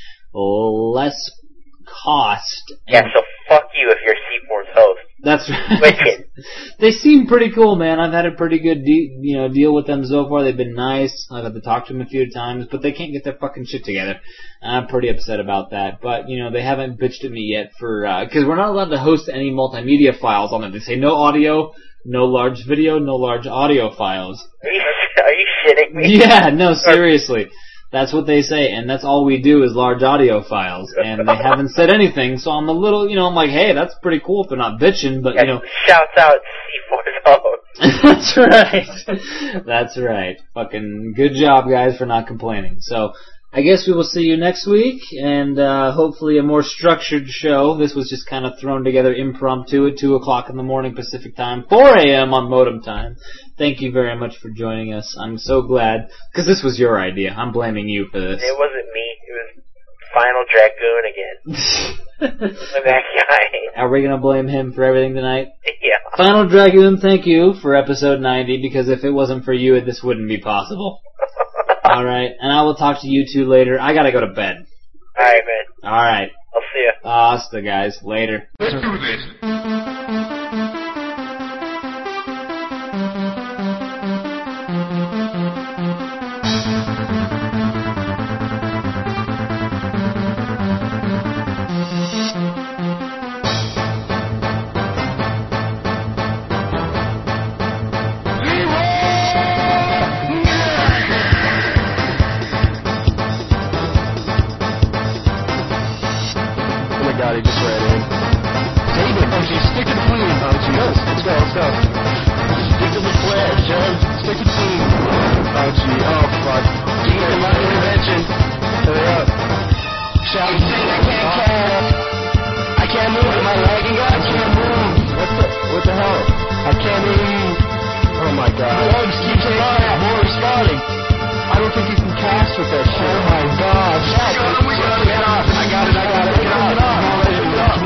less cost. Yeah, so fuck you if you're C four's host. That's right. Wicked. They seem pretty cool, man. I've had a pretty good de- you know, deal with them so far. They've been nice. I've had to talk to them a few times, but they can't get their fucking shit together. I'm pretty upset about that. But, you know, they haven't bitched at me yet for, uh, cause we're not allowed to host any multimedia files on it. They say no audio, no large video, no large audio files. Are you, are you shitting me? Yeah, no, seriously. That's what they say, and that's all we do is large audio files, and they haven't said anything, so I'm a little, you know, I'm like, hey, that's pretty cool if they're not bitching, but, you know. Shouts out C four's host. That's right. That's right. Fucking good job, guys, for not complaining. So, I guess we will see you next week, and uh, hopefully a more structured show. This was just kind of thrown together impromptu at two o'clock in the morning Pacific time, four a.m. on Modem time. Thank you very much for joining us. I'm so glad, because this was your idea. I'm blaming you for this. It wasn't me. It was Final Dragoon again. That guy. Are we going to blame him for everything tonight? Yeah. Final Dragoon, thank you for episode ninety, because if it wasn't for you, this wouldn't be possible. Alright, and I will talk to you two later. I gotta go to bed. Alright, man. Alright. I'll see ya. Hasta, guys. Later. Let's do this. God, he just ran in. David, Punchy, stick to the queen, Punchy. Yes, let's go, let's go. Stick to the flash, Jeff. Stick to the queen. Punchy, oh, fuck. Ethan, my intervention. Hurry up. Shout. I can't catch. I can't move. Am I lagging? I can't move. What the, what the hell? I can't move. Oh, my God. The legs keeps alive. More responding. I don't think you can cast with that shit. Oh, my God. Shut up. Get off. I got it, I got it. Get off. Get off.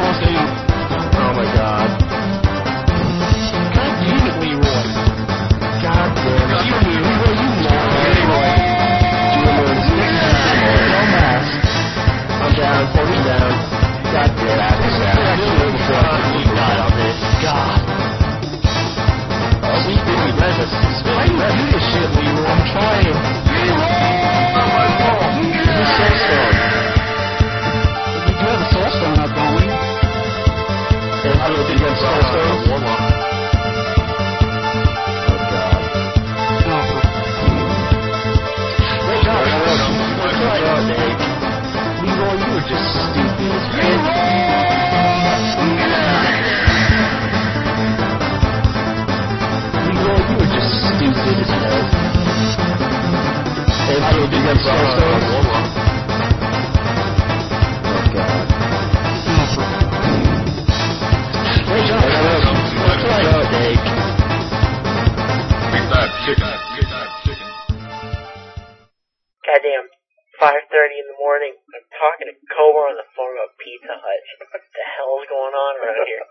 God. Oh, we really read this. Why do you do this shit, Leroy? I'm trying. Leroy! Give me Soul Stone. We do have a Soul Stone up, don't we? Yeah, I don't think we have Soul Stone. Warm up. Oh, God. Oh. Wait, no, no, no, no. What's going on, Dave? Leroy, you were just stupid as shit. Leroy, you were just stupid as hell. Hey, I don't think that's Soul Stone. Oh, God. Wait, no, no, no. What's going on, Dave? Big bad chicken. Big bad chicken. Goddamn, five thirty in the morning. I'm talking to Cobra on the phone about Pizza Hut. What the hell is going on around here?